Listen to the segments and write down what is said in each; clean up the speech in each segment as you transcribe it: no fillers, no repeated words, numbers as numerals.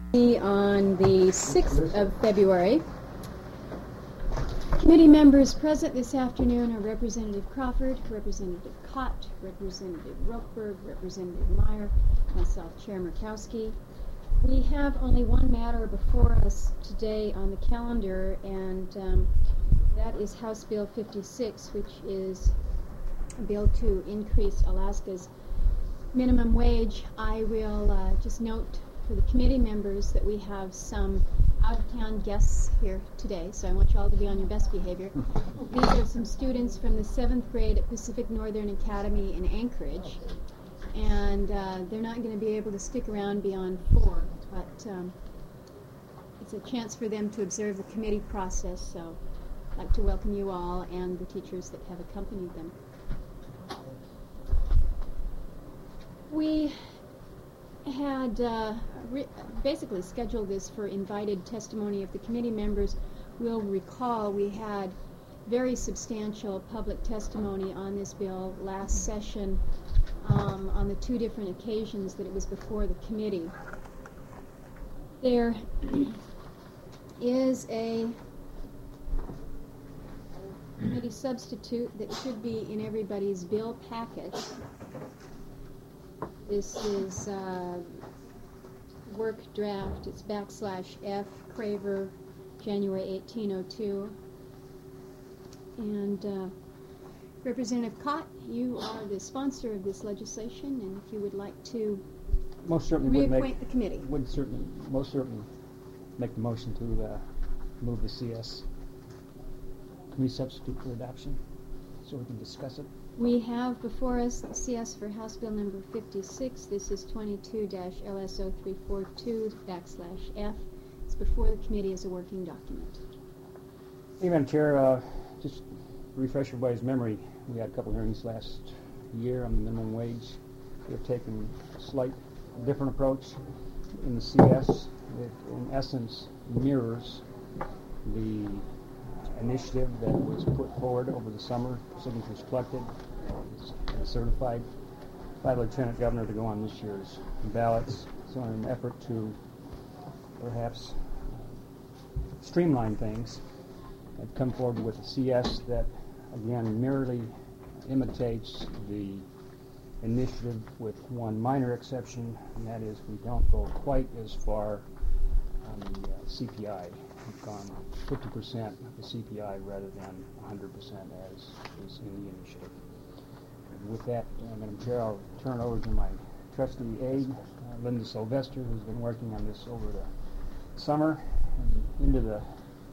On the 6th of February. Committee members present this afternoon are Representative Crawford, Representative Cott, Representative Rokeberg, Representative Meyer, myself, Chair Murkowski. We have only one matter before us today on the calendar, and that is House Bill 56, which is a bill to increase Alaska's minimum wage. I will just note for the committee members that we have some out-of-town guests here today, so I want you all to be on your best behavior. These are some students from the 7th grade at Pacific Northern Academy in Anchorage, and they're not going to be able to stick around beyond 4, but it's a chance for them to observe the committee process, so I'd like to welcome you all and the teachers that have accompanied them. We had basically scheduled this for invited testimony of the committee members. Will recall we had very substantial public testimony on this bill last session on the 2 different occasions that it was before the committee. There is a committee substitute that should be in everybody's bill packet. This is work draft. It's /F, Craver, January 1802. And Representative Cott, you are the sponsor of this legislation, and if you would like to most certainly reacquaint the committee. Most certainly make the motion to move the CS committee substitute for adoption so we can discuss it. We have before us the CS for House Bill number 56. This is 22-LSO342/F. It's before the committee as a working document. Hey, Madam Chair, just to refresh everybody's memory, we had a couple hearings last year on the minimum wage. We have taken a slight different approach in the CS. It, in essence, mirrors the initiative that was put forward over the summer, signatures collected, and certified by the Lieutenant Governor to go on this year's ballots. So in an effort to perhaps streamline things, I've come forward with a CS that, again, merely imitates the initiative with one minor exception, and that is we don't go quite as far on the CPI. We've gone 50% of the CPI rather than 100% as is in the initiative. And with that, Madam Chair, I'll turn over to my trustee aide, Linda Sylvester, who's been working on this over the summer and into the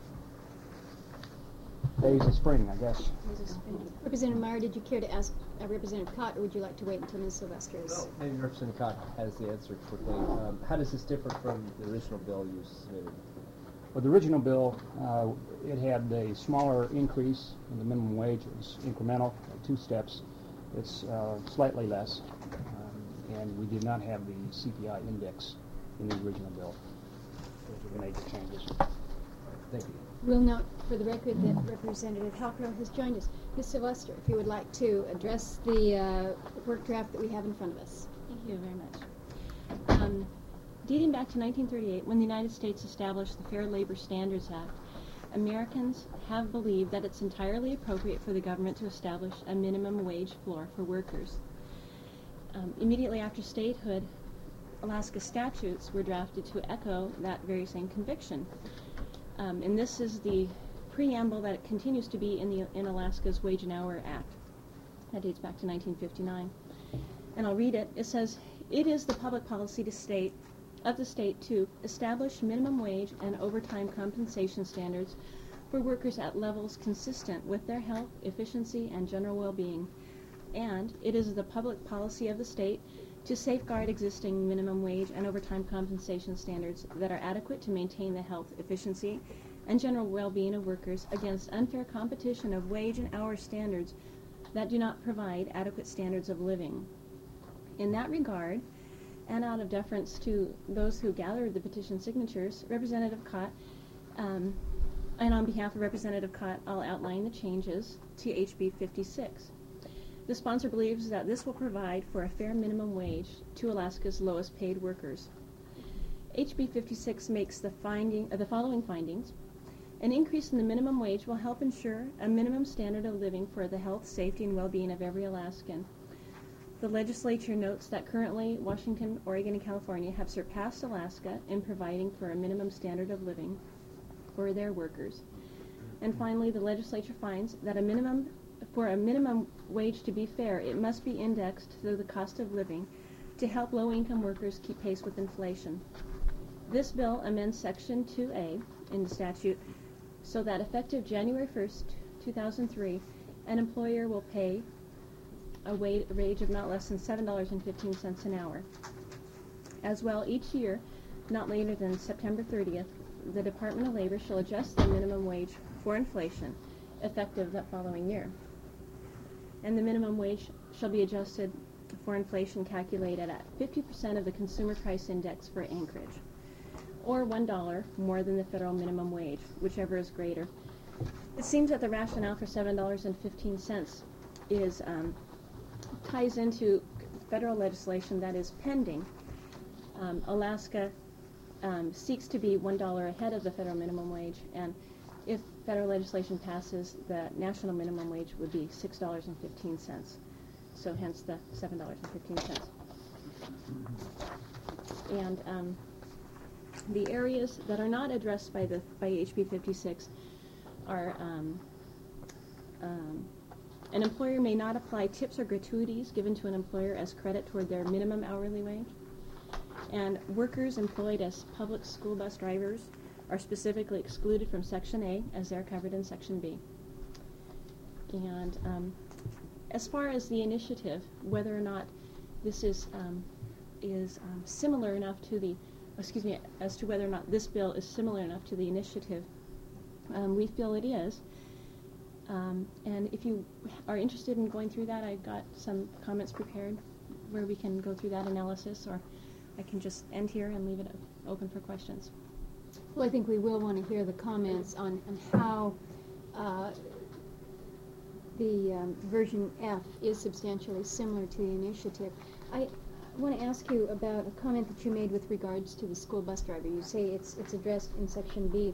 days of spring, I guess. Representative Meyer, did you care to ask Representative Cott, or would you like to wait until Ms. Sylvester is... No, maybe Representative Cott has the answer quickly. How does this differ from the original bill you submitted? Well, the original bill, it had a smaller increase in the minimum wage. It was incremental, 2 steps. It's slightly less, and we did not have the CPI index in the original bill. Those were the major changes. Thank you. We'll note for the record that Representative Halcrow has joined us. Ms. Sylvester, if you would like to address the work draft that we have in front of us. Thank you very much. Dating back to 1938, when the United States established the Fair Labor Standards Act, Americans have believed that it's entirely appropriate for the government to establish a minimum wage floor for workers. Immediately after statehood, Alaska statutes were drafted to echo that very same conviction. And this is the preamble that it continues to be in Alaska's Wage and Hour Act. That dates back to 1959. And I'll read it. It says, "It is the public policy of the state to establish minimum wage and overtime compensation standards for workers at levels consistent with their health, efficiency, and general well-being. And it is the public policy of the state to safeguard existing minimum wage and overtime compensation standards that are adequate to maintain the health, efficiency, and general well-being of workers against unfair competition of wage and hour standards that do not provide adequate standards of living. In that regard, and out of deference to those who gathered the petition signatures, Representative Cott, and on behalf of Representative Cott, I'll outline the changes to HB 56. The sponsor believes that this will provide for a fair minimum wage to Alaska's lowest paid workers. HB 56 makes the following findings. An increase in the minimum wage will help ensure a minimum standard of living for the health, safety, and well-being of every Alaskan. The legislature notes that currently Washington, Oregon, and California have surpassed Alaska in providing for a minimum standard of living for their workers. And finally, the legislature finds that for a minimum wage to be fair, it must be indexed to the cost of living to help low-income workers keep pace with inflation. This bill amends Section 2A in the statute so that effective January 1st, 2003, an employer will pay a wage of not less than $7.15 an hour. As well, each year, not later than September 30th, the Department of Labor shall adjust the minimum wage for inflation, effective that following year. And the minimum wage shall be adjusted for inflation calculated at 50% of the Consumer Price Index for Anchorage, or $1 more than the federal minimum wage, whichever is greater. It seems that the rationale for $7.15 is ties into federal legislation that is pending. Alaska seeks to be $1 ahead of the federal minimum wage, and if federal legislation passes, the national minimum wage would be $6.15. So hence the $7.15. And the areas that are not addressed by HB 56 are an employer may not apply tips or gratuities given to an employer as credit toward their minimum hourly wage. And workers employed as public school bus drivers are specifically excluded from Section A as they're covered in Section B. And as far as the initiative, whether or not this is similar enough to the, as to whether or not this bill is similar enough to the initiative, we feel it is. And if you are interested in going through that, I've got some comments prepared where we can go through that analysis, or I can just end here and leave it open for questions. Well, I think we will want to hear the comments on how the version F is substantially similar to the initiative. I want to ask you about a comment that you made with regards to the school bus driver. You say it's addressed in Section B.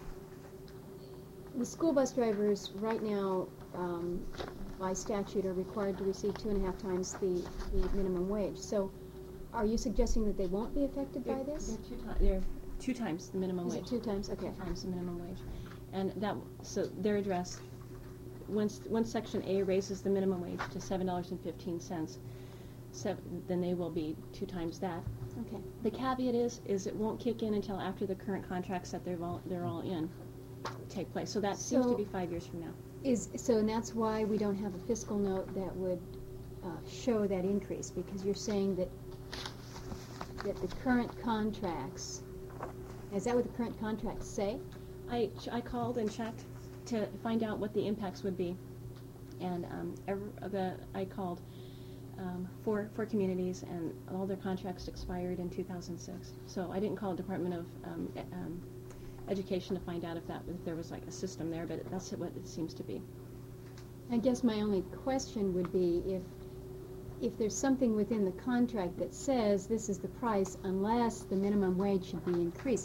The school bus drivers right now, by statute, are required to receive 2.5 times the minimum wage. So are you suggesting that they won't be affected by this? They're 2 times the minimum wage. Is it 2 times? Okay. 2 times the minimum wage. And so they're addressed, once Section A raises the minimum wage to $7.15, then they will be 2 times that. Okay. The caveat is it won't kick in until after the current contracts that they're all in take place. So that seems to be 5 years from now. And that's why we don't have a fiscal note that would show that increase, because you're saying that the current contracts, is that what the current contracts say? I called and checked to find out what the impacts would be, and I called 4 communities, and all their contracts expired in 2006. So I didn't call Department of Education to find out if there was like a system there, but that's what it seems to be. I guess my only question would be if there's something within the contract that says this is the price unless the minimum wage should be increased.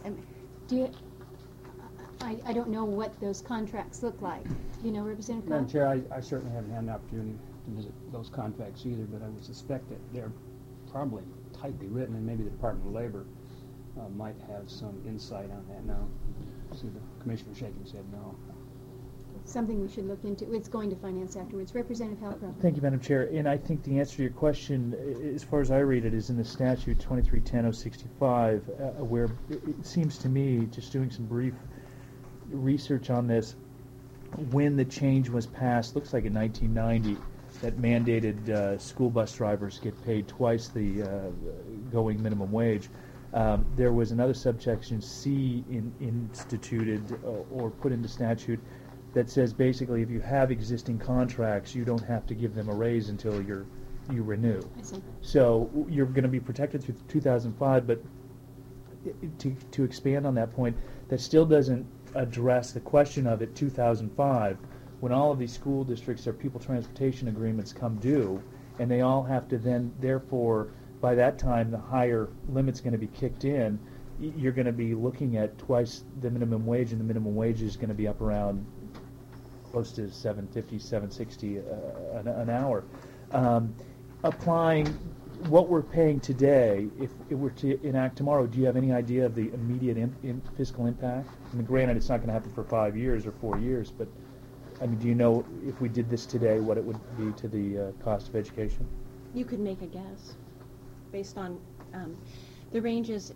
I don't know what those contracts look like. Do you know, Representative Madam Cobb? Chair, I certainly haven't had an opportunity to visit those contracts either, but I would suspect that they're probably tightly written, and maybe the Department of Labor might have some insight on that now. See the Commissioner shaking his head no. Something we should look into. It's going to finance afterwards. Representative Halcrow. Thank you, Madam Chair. And I think the answer to your question, as far as I read it, is in the statute 2310-065, where it seems to me, just doing some brief research on this, when the change was passed, looks like in 1990, that mandated school bus drivers get paid twice the going minimum wage. There was another subsection C instituted or put into statute that says basically if you have existing contracts, you don't have to give them a raise until you renew. I see. So you're going to be protected through 2005, but to expand on that point, that still doesn't address the question of it 2005, when all of these school districts, their pupil transportation agreements come due, and they all have to then, therefore, by that time, the higher limit's going to be kicked in. you're going to be looking at twice the minimum wage, and the minimum wage is going to be up around close to $7.50, $7.60 an hour. Applying what we're paying today, if it were to enact tomorrow, do you have any idea of the immediate fiscal impact? I mean, granted, it's not going to happen for 5 years or 4 years, but I mean, do you know if we did this today, what it would be to the cost of education? You could make a guess based on the range is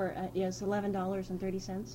$11.30.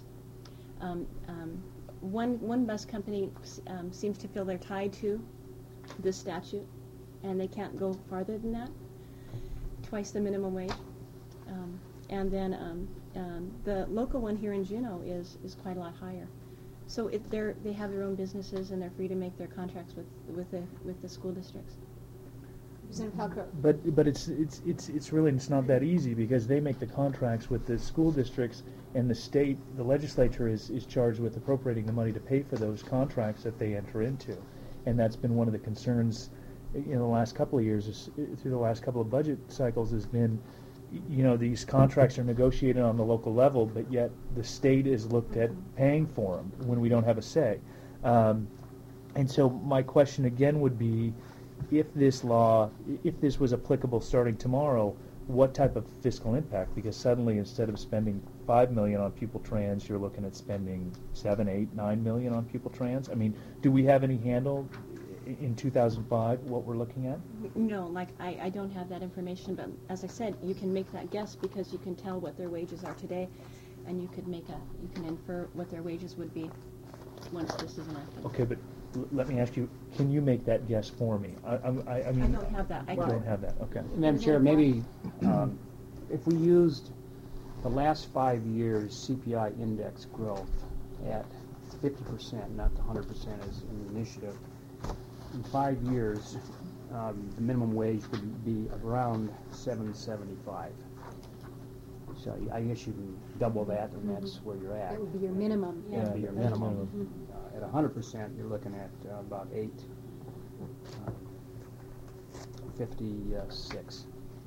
One bus company seems to feel they're tied to this statute, and they can't go farther than that, twice the minimum wage. And then the local one here in Juneau is quite a lot higher. So they have their own businesses, and they're free to make their contracts with the school districts. Representative Halker. But it's really it's not that easy, because they make the contracts with the school districts, and the legislature is charged with appropriating the money to pay for those contracts that they enter into, and that's been one of the concerns in the last couple of years, through the last couple of budget cycles, has been, these contracts are negotiated on the local level, but yet the state is looked at paying for them when we don't have a say. And so my question again would be, if this was applicable starting tomorrow, what type of fiscal impact? Because suddenly, instead of spending $5 million on pupil trans, you're looking at spending $7, $8, $9 million on pupil trans. I mean, do we have any handle in 2005 what we're looking at? No, I don't have that information, but as I said, you can make that guess because you can tell what their wages are today, and you can infer what their wages would be once this is enacted. Okay, but let me ask you, can you make that guess for me? I mean, I don't have that. I don't have that. Okay. Madam Chair, maybe if we used the last 5 years CPI index growth at 50%, not the 100% as in the initiative, in 5 years, the minimum wage would be around $7.75. So I guess you can double that, and that's where you're at. That would be your minimum. That would be your minimum. At 100%, you're looking at about $8.56.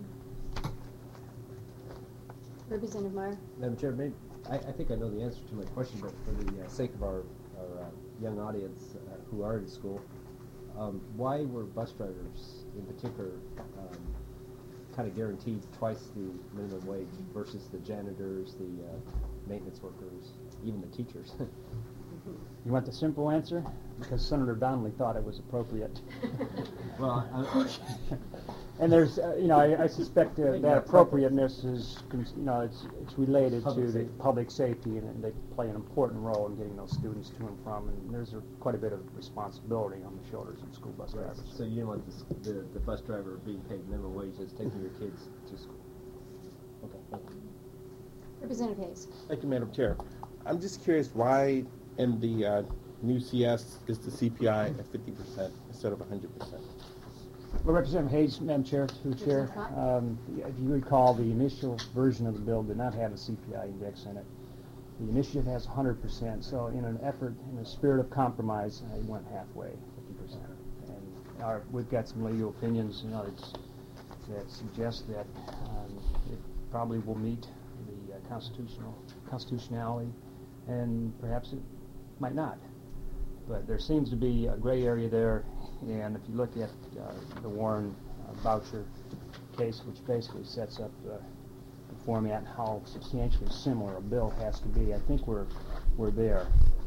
Representative Meyer. Madam Chair, I think I know the answer to my question, but for the sake of our young audience who are in school, why were bus drivers in particular kind of guaranteed twice the minimum wage versus the janitors, the maintenance workers, even the teachers? You want the simple answer? Because Senator Donnelly thought it was appropriate. Well, and there's, I suspect that appropriateness is, it's related to the public safety, and they play an important role in getting those students to and from, and there's quite a bit of responsibility on the shoulders of school bus drivers. So you don't want the bus driver being paid minimum wage as taking your kids to school? Okay, thank you. Representative Hayes. Thank you, Madam Chair. I'm just curious why in the new CS is the CPI at 50% instead of 100%? Well, Representative Hayes, Madam Chair, through the Chair, if you recall, the initial version of the bill did not have a CPI index in it. The initiative has 100%, so in an effort, in a spirit of compromise, I went halfway, 50%. And we've got some legal opinions, that suggest that it probably will meet the constitutionality, and perhaps it might not. But there seems to be a gray area there, and if you look at the Warren voucher case, which basically sets up the format, how substantially similar a bill has to be, I think we're there.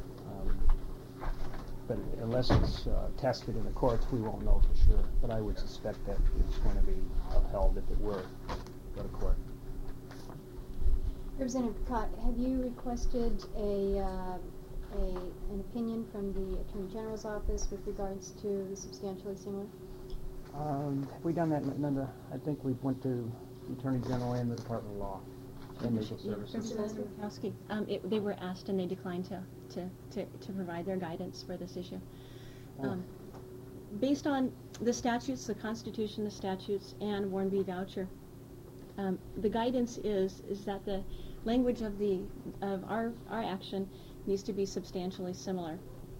But unless it's tested in the courts, we won't know for sure. But I would suspect that it's going to be upheld if it were to go to court. Representative Cott, have you requested an opinion from the Attorney General's office with regards to the substantially similar? Have we done that, Linda? I think we went to the Attorney General and the Department of Law and Legal Services. Representative Murkowski, they were asked and they declined to provide their guidance for this issue. Based on the statutes, the Constitution, the statutes, and Warren v. Voucher, the guidance is that the language of our action needs to be substantially similar.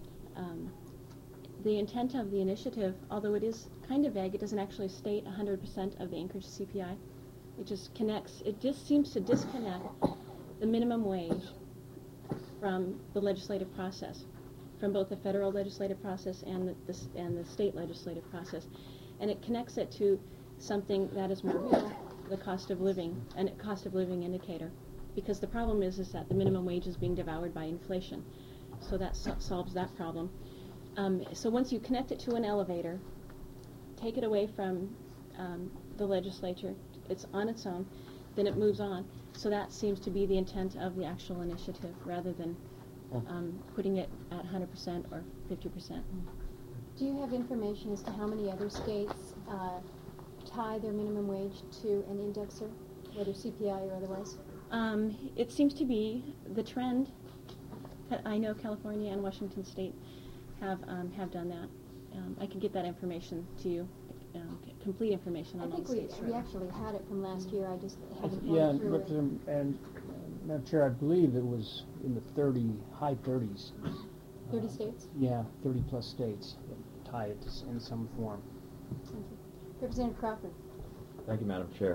The intent of the initiative, although it is kind of vague, it doesn't actually state 100% of the Anchorage CPI. It just connects. It just seems to disconnect the minimum wage from the legislative process, from both the federal legislative process and the state legislative process, and it connects it to something that is more real, the cost of living, and a cost of living indicator. Because the problem is that the minimum wage is being devoured by inflation. So that solves that problem. So once you connect it to an elevator, take it away from the legislature, it's on its own, then it moves on. So that seems to be the intent of the actual initiative, rather than putting it at 100% or 50%. Do you have information as to how many other states tie their minimum wage to an indexer, whether CPI or otherwise? It seems to be the trend. I know California and Washington State have done that. I can get that information to you, complete information on all the states. I think we actually had it from last year. I just haven't Yeah, gone through it. and Madam Chair, I believe it was in the high 30s. 30 states? Yeah, 30 plus states that tie it in some form. Thank you. Representative Crawford. Thank you, Madam Chair.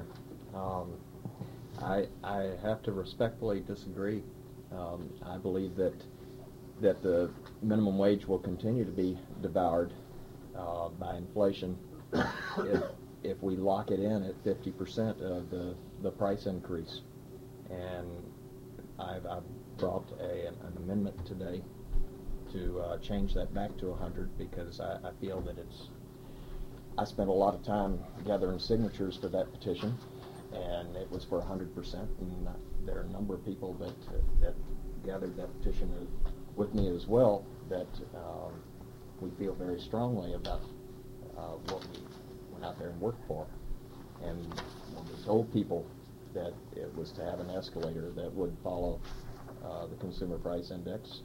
I have to respectfully disagree. I believe that the minimum wage will continue to be devoured by inflation if we lock it in at 50% of the price increase. And I've brought an amendment today to change that back to 100 because I feel that I spent a lot of time gathering signatures for that petition, and it was for 100%, and there are a number of people that gathered that petition with me as well that we feel very strongly about what we went out there and worked for. And when we told people that it was to have an escalator that would follow the Consumer Price Index,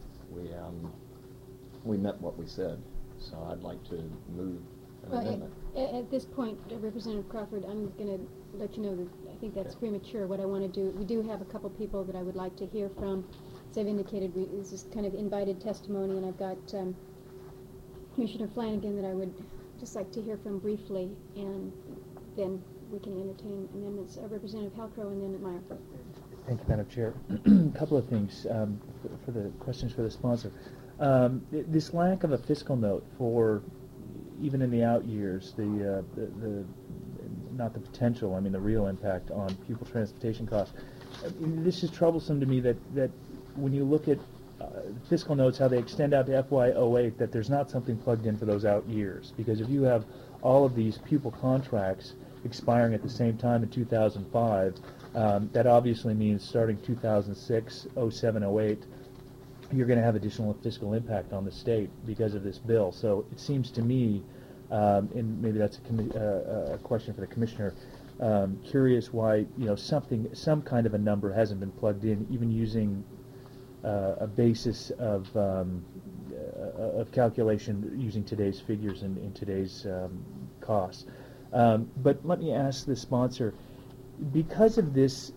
we meant what we said. So I'd like to move an amendment. At this point, Representative Crawford, I'm going to let you know that I think that's premature. What I want to do, we do have a couple people that I would like to hear from. As I've indicated, this is kind of invited testimony, and I've got Commissioner Flanagan that I would just like to hear from briefly, and then we can entertain amendments. Representative Halcrow and then Meyer. Thank you, Madam Chair. A couple of things for the questions for the sponsor. This lack of a fiscal note for even in the out years, the not the potential, I mean the real impact on pupil transportation costs. This is troublesome to me that when you look at fiscal notes, how they extend out to FY08, that there's not something plugged in for those out years. Because if you have all of these pupil contracts expiring at the same time in 2005, that obviously means starting 2006, 07, 08, you're going to have additional fiscal impact on the state because of this bill. So it seems to me, and maybe that's a question for the commissioner, curious why some kind of a number hasn't been plugged in, even using a basis of calculation using today's figures and in today's costs. But let me ask the sponsor, because of this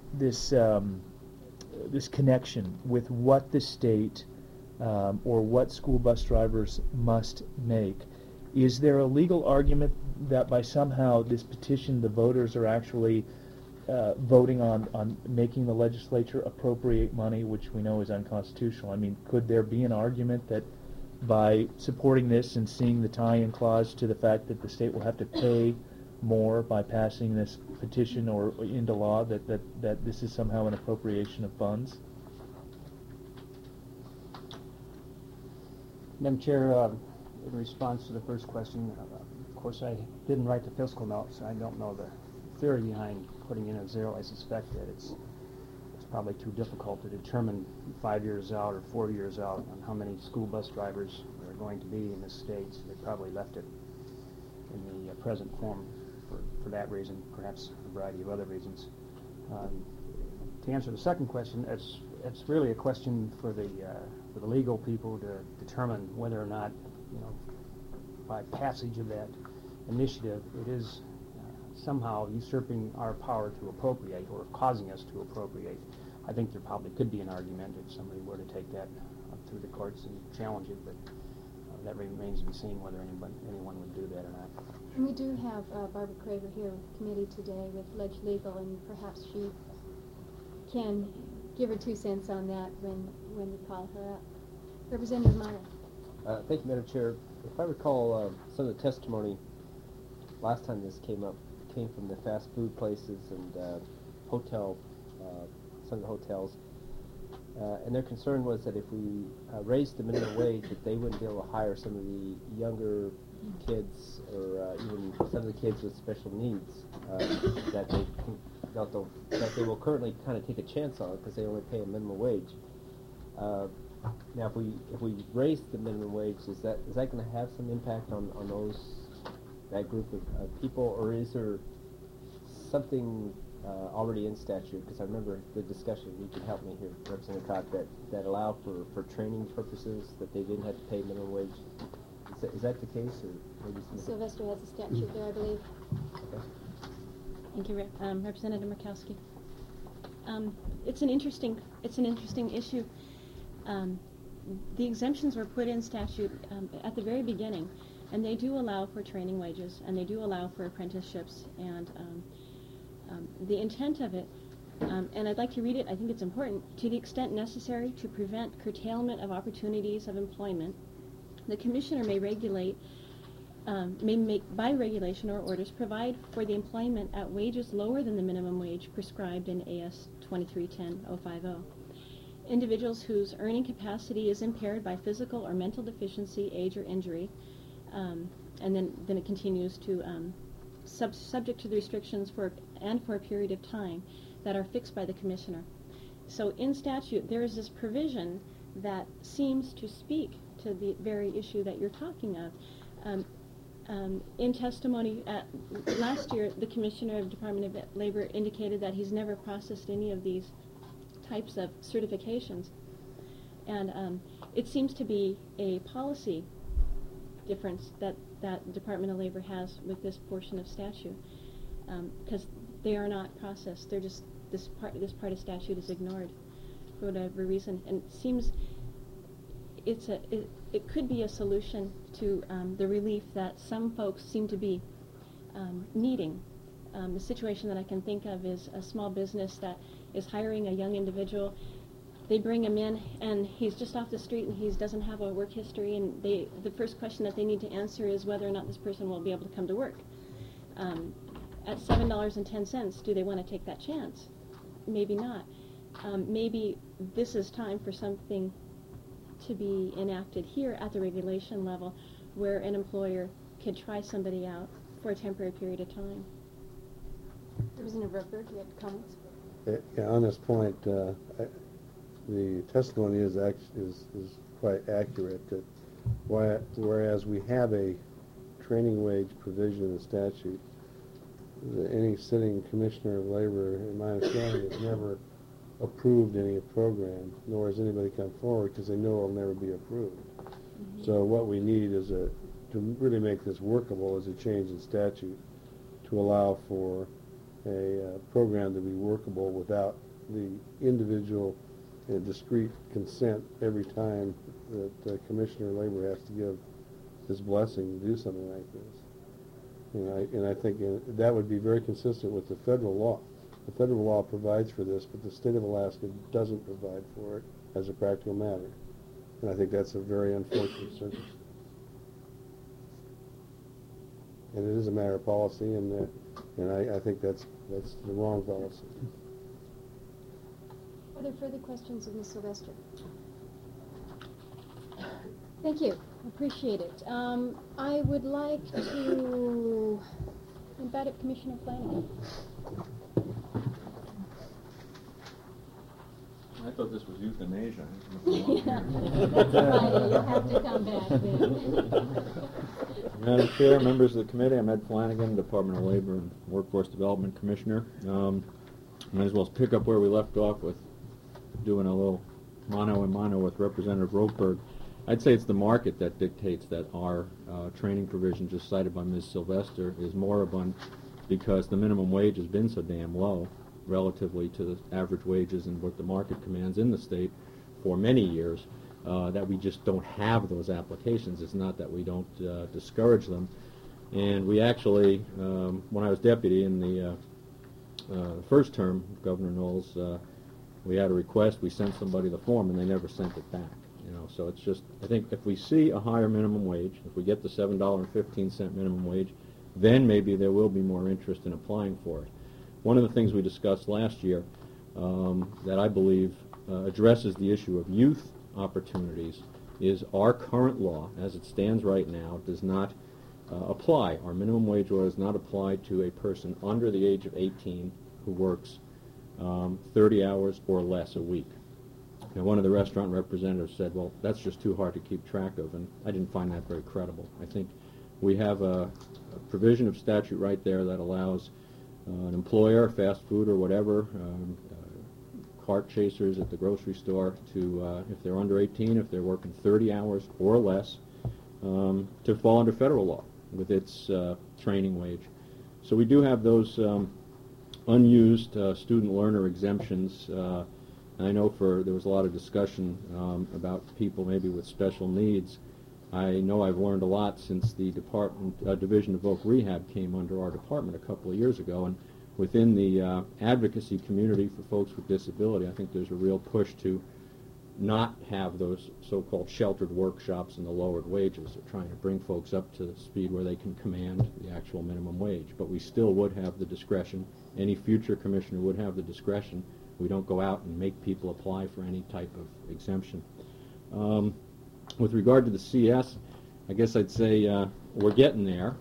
connection with what the state or what school bus drivers must make, is there a legal argument that by somehow this petition the voters are actually voting on making the legislature appropriate money, which we know is unconstitutional? I mean, could there be an argument that by supporting this and seeing the tie-in clause to the fact that the state will have to pay more by passing this petition or into law, that this is somehow an appropriation of funds? Madam Chair, in response to the first question, of course I didn't write the fiscal note, so I don't know the theory behind putting in a zero. I suspect that it's probably too difficult to determine 5 years out or 4 years out on how many school bus drivers there are going to be in this state, so they probably left it in the present form for that reason, perhaps a variety of other reasons. To answer the second question, it's really a question for the legal people to determine whether or not, by passage of that initiative, it is somehow usurping our power to appropriate or causing us to appropriate. I think there probably could be an argument if somebody were to take that up through the courts and challenge it, but that remains to be seen whether anyone would do that or not. And we do have Barbara Craver here with the committee today with Ledge Legal, and perhaps she can give her 2 cents on that when we call her up. Representative Meyer. Thank you, Madam Chair. If I recall, some of the testimony last time this came up came from the fast food places and hotel, some of the hotels. And their concern was that if we raised the minimum wage, that they wouldn't be able to hire some of the younger kids or even some of the kids with special needs that they will currently kind of take a chance on because they only pay a minimum wage. Now, if we raise the minimum wage, is that going to have some impact on that group of people, or is there something already in statute? Because I remember the discussion. You can help me here, Representative Cott, that allow for training purposes that they didn't have to pay minimum wage. Is that the case, or maybe Sylvester has a statute there, I believe. Okay. Thank you, Representative Murkowski. It's an interesting issue. The exemptions were put in statute at the very beginning, and they do allow for training wages, and they do allow for apprenticeships, and the intent of it, and I'd like to read it, I think it's important, to the extent necessary to prevent curtailment of opportunities of employment, the Commissioner may regulate, may make by regulation or orders provide for the employment at wages lower than the minimum wage prescribed in AS 2310-050. Individuals whose earning capacity is impaired by physical or mental deficiency, age, or injury, and then it continues to subject to the restrictions for a period of time that are fixed by the Commissioner. So in statute, there is this provision that seems to speak to the very issue that you're talking of. In testimony last year, the Commissioner of Department of Labor indicated that he's never processed any of these types of certifications. And it seems to be a policy difference that Department of Labor has with this portion of statute, because they are not processed. They're just, this part of statute is ignored for whatever reason. And it seems it could be a solution to the relief that some folks seem to be needing. The situation that I can think of is a small business that is hiring a young individual. They bring him in, and he's just off the street, and he doesn't have a work history, and the first question that they need to answer is whether or not this person will be able to come to work. At $7.10, do they want to take that chance? Maybe not. Maybe this is time for something to be enacted here at the regulation level where an employer could try somebody out for a temporary period of time. Representative Roper, do you have comments? Yeah, on this point, the testimony is quite accurate. That whereas we have a training wage provision in the statute, any sitting Commissioner of Labor, in my understanding, has never approved any program, nor has anybody come forward because they know it'll never be approved. Mm-hmm. So what we need is to really make this workable is a change in statute to allow for a program to be workable without the individual discrete consent every time that the Commissioner of Labor has to give his blessing to do something like this. And I think that would be very consistent with the federal law. The federal law provides for this, but the state of Alaska doesn't provide for it as a practical matter. And I think that's a very unfortunate circumstance. And it is a matter of policy, and I think that's the wrong policy. Are there further questions of Ms. Sylvester? Thank you. Appreciate it. I would like to invite up Commissioner Flanagan. I thought this was euthanasia. Yeah, that's right. You'll have to come back then. Madam Chair, members of the committee, I'm Ed Flanagan, Department of Labor and Workforce Development Commissioner. Might as well pick up where we left off with doing a little mano-a-mano with Representative Ropeberg. I'd say it's the market that dictates that our training provision just cited by Ms. Sylvester is moribund because the minimum wage has been so damn low relatively to the average wages and what the market commands in the state for many years that we just don't have those applications. It's not that we don't discourage them. And we actually, when I was deputy in the first term, Governor Knowles We had a request, we sent somebody the form, and they never sent it back. So it's just, I think if we see a higher minimum wage, if we get the $7.15 minimum wage, then maybe there will be more interest in applying for it. One of the things we discussed last year that I believe addresses the issue of youth opportunities is our current law, as it stands right now, does not apply. Our minimum wage law does not apply to a person under the age of 18 who works 30 hours or less a week. Now, one of the restaurant representatives said, well, that's just too hard to keep track of, and I didn't find that very credible. I think we have a provision of statute right there that allows an employer, fast food or whatever, cart chasers at the grocery store to, if they're under 18, if they're working 30 hours or less, to fall under federal law with its training wage. So we do have those unused student learner exemptions. I know there was a lot of discussion about people maybe with special needs. I know I've learned a lot since the Division of Voc Rehab came under our department a couple of years ago, and within the advocacy community for folks with disability, I think there's a real push to not have those so-called sheltered workshops and the lowered wages. They're trying to bring folks up to the speed where they can command the actual minimum wage, but we still would have the discretion. Any future commissioner would have the discretion. We don't go out and make people apply for any type of exemption. With regard to the CS, I guess I'd say we're getting there.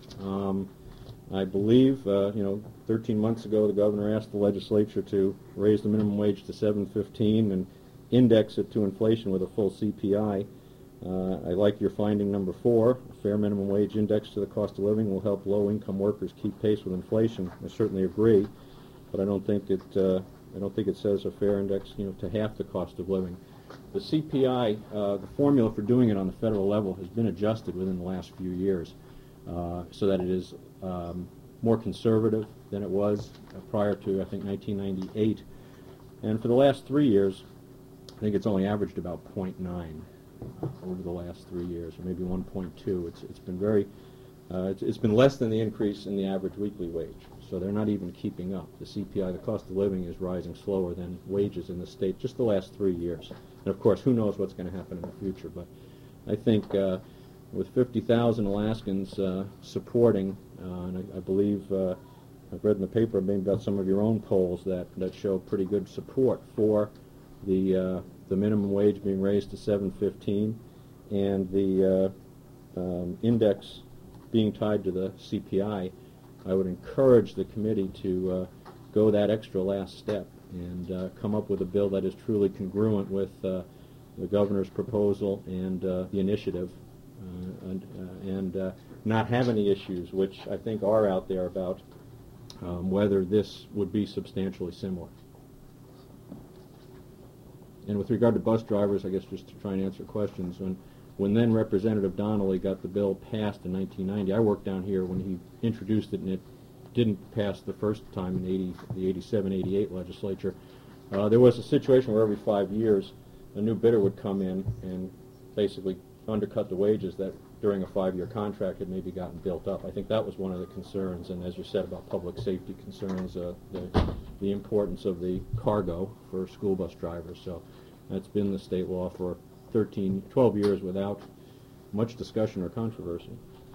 I believe, 13 months ago, the governor asked the legislature to raise the minimum wage to $7.15 and index it to inflation with a full CPI. I like your finding number 4. A fair minimum wage index to the cost of living will help low-income workers keep pace with inflation. I certainly agree, but I don't think it says a fair index, to half the cost of living. The CPI, the formula for doing it on the federal level has been adjusted within the last few years so that it is more conservative than it was prior to, I think, 1998. And for the last 3 years, I think it's only averaged about 0.9 over the last 3 years, or maybe 1.2. It's been very, it's been less than the increase in the average weekly wage. So they're not even keeping up. The CPI, the cost of living, is rising slower than wages in the state just the last 3 years. And of course, who knows what's going to happen in the future. But I think with 50,000 Alaskans supporting, and I believe I've read in the paper maybe about some of your own polls that show pretty good support for the minimum wage being raised to $7.15 and the index being tied to the CPI. I would encourage the committee to go that extra last step and come up with a bill that is truly congruent with the governor's proposal and the initiative, and not have any issues, which I think are out there about whether this would be substantially similar. And with regard to bus drivers, I guess just to try and answer questions, when then Representative Donnelly got the bill passed in 1990, I worked down here when he introduced it, and it didn't pass the first time in the 87-88 legislature. There was a situation where every 5 years a new bidder would come in and basically undercut the wages that during a 5-year contract had maybe gotten built up. I think that was one of the concerns, and as you said about public safety concerns, the importance of the cargo for school bus drivers. So that's been the state law for 12 years without much discussion or controversy.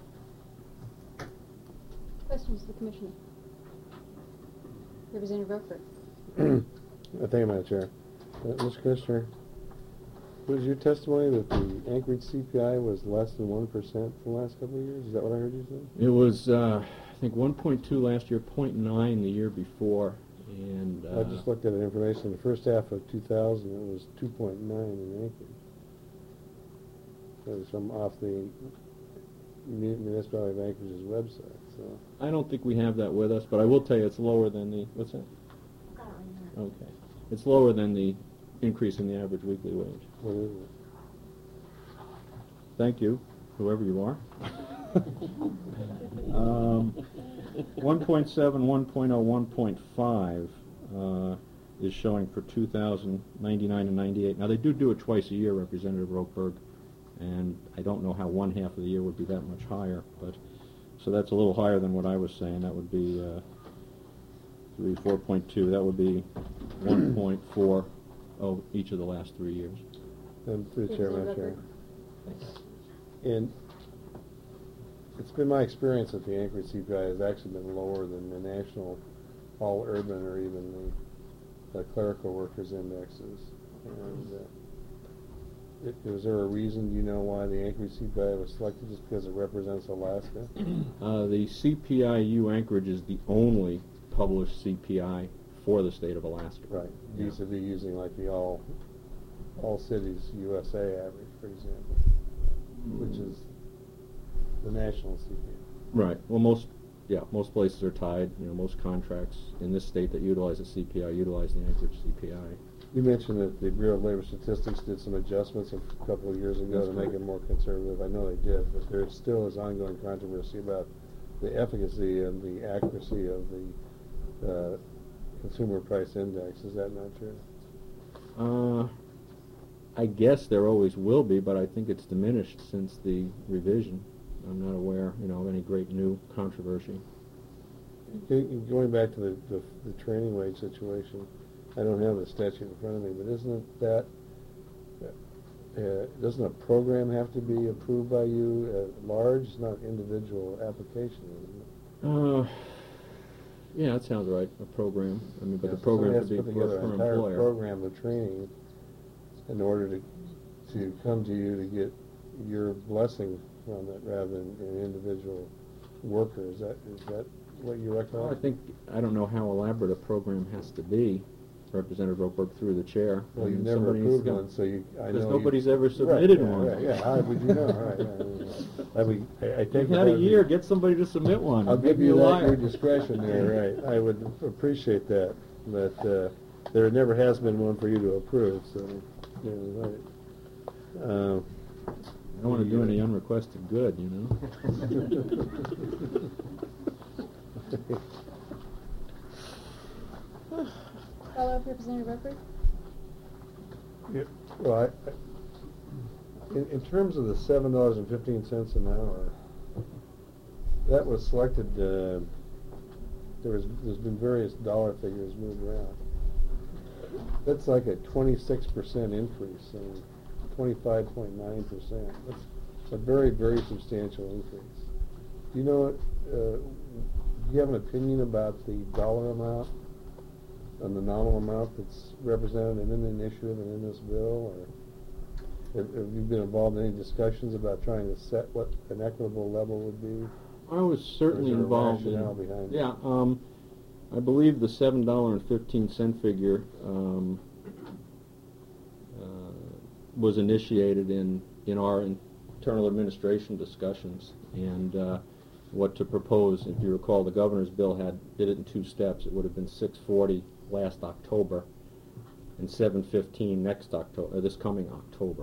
Questions to the Commissioner? Representative Roquefort. Thank you, Madam Chair. Mr. Commissioner, was your testimony that the Anchorage CPI was less than 1% for the last couple of years? Is that what I heard you say? It was, I think, 1.2 last year, 0.9 the year before. And I just looked at the information. The first half of 2000, it was 2.9 in Anchorage. That was from off the Municipality of Anchorage's website. So I don't think we have that with us, but I will tell you it's lower than the, what's that? Okay. It's lower than the increase in the average weekly wage. what is it? Thank you, whoever you are. 1.7, 1.0, 1.5 is showing for 2099 and 98. Now, they do it twice a year, Representative Roquefort, and I don't know how one half of the year would be that much higher, but so that's a little higher than what I was saying. That would be 4.2. That would be 1.4 each of the last 3 years. And through the chair, Madam Chair. Thanks. And it's been my experience that the Anchorage CPI has actually been lower than the national all urban or even the clerical workers indexes. And is there a reason, you know, why the Anchorage CPI was selected, just because it represents Alaska? The CPI-U Anchorage is the only published CPI for the state of Alaska. Right. Yeah. Vis-a-vis using like the all cities USA average, for example, which is the national CPI. Right. Well, most places are tied. You know, most contracts in this state that utilize the CPI utilize the Anchorage CPI. You mentioned that the Bureau of Labor Statistics did some adjustments a couple of years ago to make it more conservative. I know they did, but there still is ongoing controversy about the efficacy and the accuracy of the Consumer Price Index. Is that not true? I guess there always will be, but I think it's diminished since the revision. I'm not aware, you know, of any great new controversy. Going back to the training wage situation, I don't have the statute in front of me, but isn't it that, doesn't a program have to be approved by you at large? It's not individual application, isn't it? Yeah, that sounds right, a program. I mean, but Yeah, the program so could be put for together an an entire employer. program of training in order to come to you to get your blessing from it rather than an individual worker. Is that what you recommend? Well, I don't know how elaborate a program has to be, Representative Ropeberg through the chair. Well, I you've mean, never somebody needs to approved go- one, so I know Because nobody's ever submitted one. Right, yeah. How would you know? Right, I take You've it had a as year, get somebody to submit one. I'll give Maybe you a that, liar. your discretion there, right. I would appreciate that, but there never has been one for you to approve, so, yeah, right. I don't want to do any unrequested good, you know. Follow-up, Representative Roper? Yeah, well, in terms of the $7.15 an hour, that was selected. There's been various dollar figures moved around. That's like a 26% increase, 25.9%. That's a very, very substantial increase. Do you know? Do you have an opinion about the dollar amount and the nominal amount that's represented in the initiative and in this bill, or have you been involved in any discussions about trying to set what an equitable level would be? I was certainly Or is there a involved in. rationale behind it? Yeah, I believe the $7.15 figure was initiated in our internal administration discussions, and what to propose. If you recall, the governor's bill did it in 2 steps. It would have been $6.40 last October and $7.15 next October, this coming October.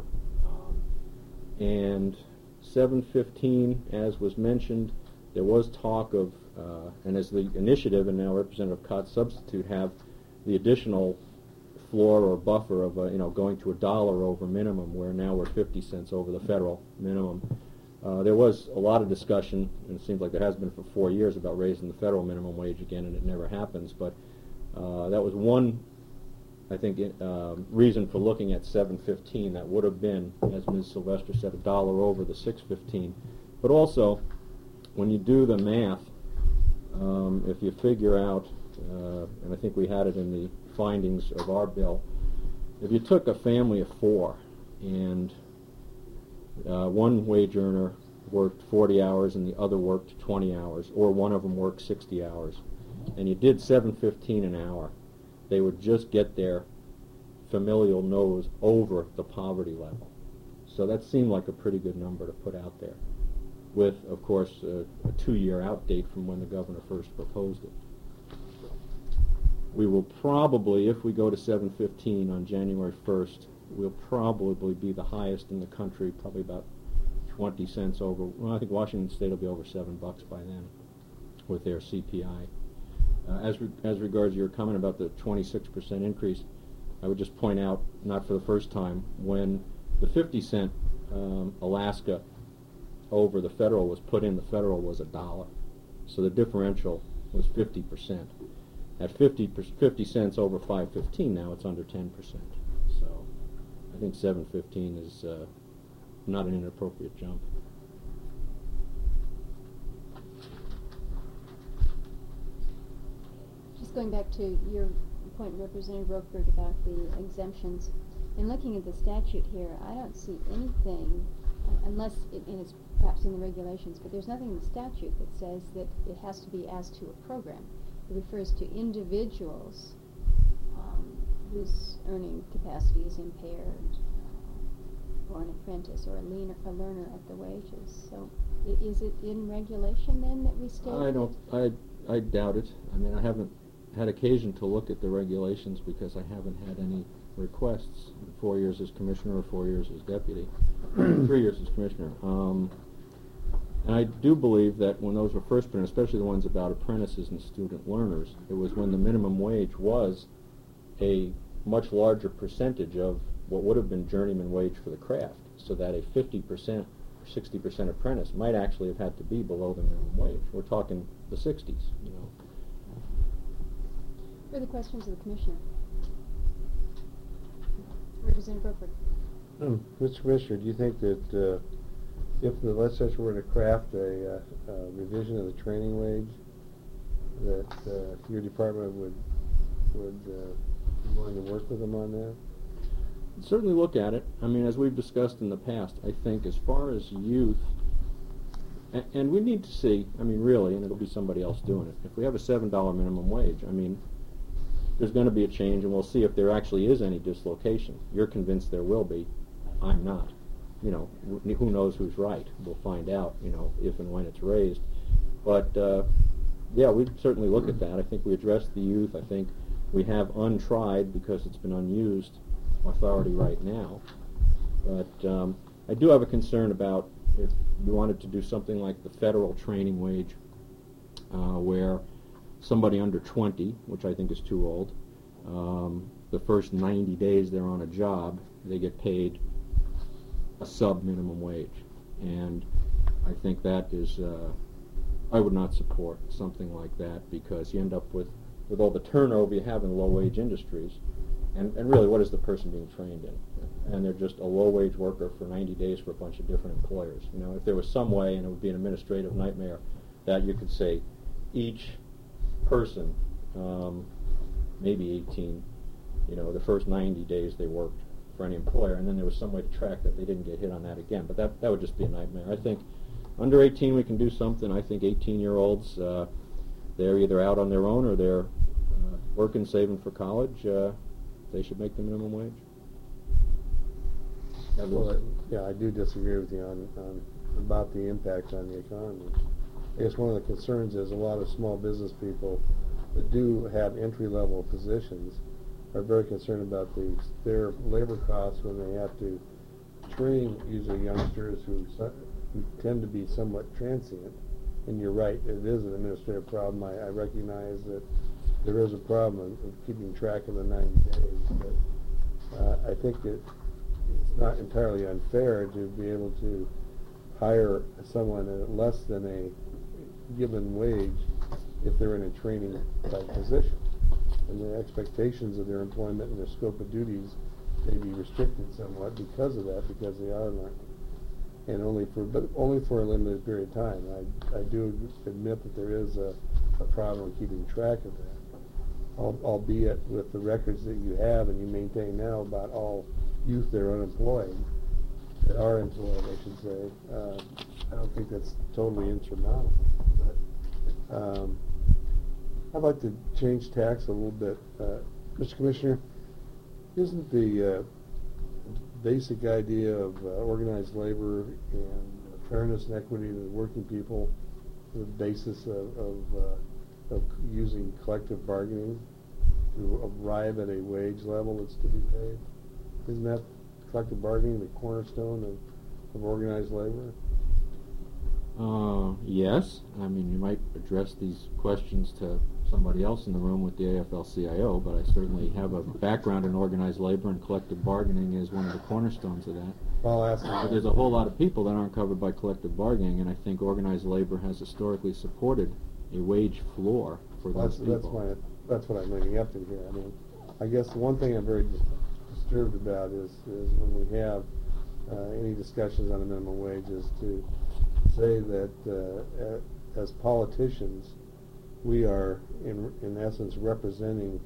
And $7.15, as was mentioned, there was talk of, and as the initiative and now Representative Cott substitute have the additional floor or buffer of going to $1 over minimum, where now we're 50 cents over the federal minimum. There was a lot of discussion, and it seems like there has been for 4 years, about raising the federal minimum wage again, and it never happens. But that was one, I think, reason for looking at $7.15. That would have been, as Ms. Sylvester said, $1 over the $6.15. But also, when you do the math, if you figure out, and I think we had it in the findings of our bill, if you took a family of 4 and one wage earner worked 40 hours and the other worked 20 hours, or one of them worked 60 hours, and you did $7.15 an hour, they would just get their familial nose over the poverty level. So that seemed like a pretty good number to put out there, with, of course, a 2-year out date from when the governor first proposed it. We will probably, if we go to $7.15 on January 1st, we'll probably be the highest in the country, probably about 20 cents over. Well, I think Washington State will be over $7 by then with their CPI. As regards your comment about the 26% increase, I would just point out, not for the first time, when the 50-cent Alaska over the federal was put in, the federal was $1. So the differential was 50%. At 50 cents over $5.15 now, it's under 10%. I think 7.15 is not an inappropriate jump. Just going back to your point, Representative Rokeberg, about the exemptions. In looking at the statute here, I don't see anything, unless and it's perhaps in the regulations, but there's nothing in the statute that says that it has to be as to a program. It refers to individuals whose earning capacity is impaired, or an apprentice, or a learner at the wages. So is it in regulation then that we state? I doubt it. I mean, I haven't had occasion to look at the regulations because I haven't had any requests in 4 years as commissioner or 4 years as deputy, 3 years as commissioner. And I do believe that when those were first put in, especially the ones about apprentices and student learners, it was when the minimum wage was a much larger percentage of what would have been journeyman wage for the craft, so that a 50% or 60% apprentice might actually have had to be below the minimum wage. We're talking the 60s, you know. Further questions of the commissioner? Representative Rokeberg. Mr. Commissioner, do you think that if the legislature were to craft a revision of the training wage, that your department would be willing to work with them on that? Certainly look at it. I mean, as we've discussed in the past, I think as far as youth, and we need to see, I mean, really, and it'll be somebody else doing it, if we have a $7 minimum wage, I mean, there's going to be a change, and we'll see if there actually is any dislocation. You're convinced there will be. I'm not. You know, who knows who's right? We'll find out, you know, if and when it's raised. But, yeah, we'd certainly look at that. I think we addressed the youth. I think we have untried, because it's been unused, authority right now. But I do have a concern about if you wanted to do something like the federal training wage, where somebody under 20, which I think is too old, the first 90 days they're on a job, they get paid a sub-minimum wage. And I think that is, I would not support something like that, because you end up with all the turnover you have in low-wage industries. And really, what is the person being trained in? And they're just a low-wage worker for 90 days for a bunch of different employers. You know, if there was some way, and it would be an administrative nightmare, that you could say each person, maybe 18, you know, the first 90 days they worked for any employer, and then there was some way to track that they didn't get hit on that again. But that would just be a nightmare. I think under 18 we can do something. I think 18-year-olds, they're either out on their own or they're working, saving for college. They should make the minimum wage. Well, yeah, I do disagree with you on about the impact on the economy. I guess one of the concerns is a lot of small business people that do have entry-level positions are very concerned about their labor costs when they have to train usually youngsters who tend to be somewhat transient. And you're right, it is an administrative problem. I recognize that there is a problem of keeping track of the 90 days, but I think it's not entirely unfair to be able to hire someone at less than a given wage if they're in a training type position. And the expectations of their employment and their scope of duties may be restricted somewhat because of that, because they are learning. And only for a limited period of time. I do admit that there is a problem in keeping track of that. Albeit with the records that you have and you maintain now about all youth that are unemployed, that are employed, I should say, I don't think that's totally insurmountable. But I'd like to change tacks a little bit. Mr. Commissioner, isn't the basic idea of organized labor and fairness and equity to the working people the basis of using collective bargaining to arrive at a wage level that's to be paid? Isn't that collective bargaining the cornerstone of organized labor? Yes. I mean, you might address these questions to somebody else in the room with the AFL-CIO, but I certainly have a background in organized labor, and collective bargaining is one of the cornerstones of that. I'll ask But there's a whole lot of people that aren't covered by collective bargaining, and I think organized labor has historically supported a wage floor for those people. That's what I'm leading up to here. I mean, I guess the one thing I'm very disturbed about is when we have any discussions on the minimum wage is to say that as politicians, we are in essence representing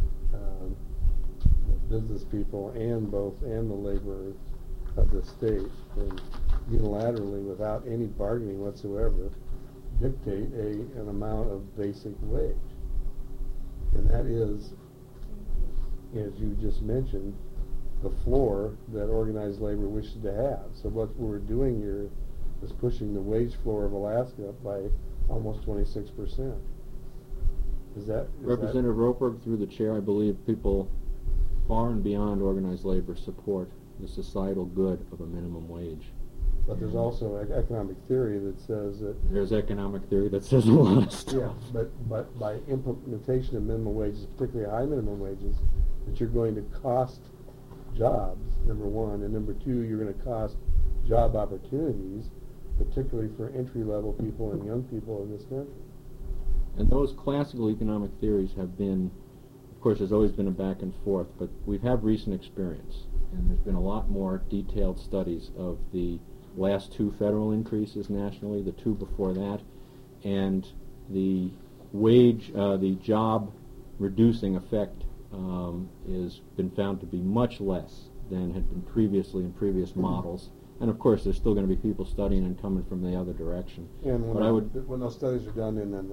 the business people and the laborers of the state, and unilaterally, without any bargaining whatsoever, dictate an amount of basic wage. And that is, as you just mentioned, the floor that organized labor wishes to have. So what we're doing here is pushing the wage floor of Alaska up by almost 26%. Representative Roper, through the chair, I believe people far and beyond organized labor support the societal good of a minimum wage. But there's also economic theory that says that... There's economic theory that says a lot of stuff. Yeah, but by implementation of minimum wages, particularly high minimum wages, that you're going to cost jobs, number one, and number two, you're going to cost job opportunities, particularly for entry-level people and young people in this country. And those classical economic theories have been, of course, there's always been a back and forth, but we've had recent experience, and there's been a lot more detailed studies of the last two federal increases nationally, the two before that, and the the job reducing effect has been found to be much less than had been previously in previous models. And of course, there's still going to be people studying and coming from the other direction. And when those studies are done in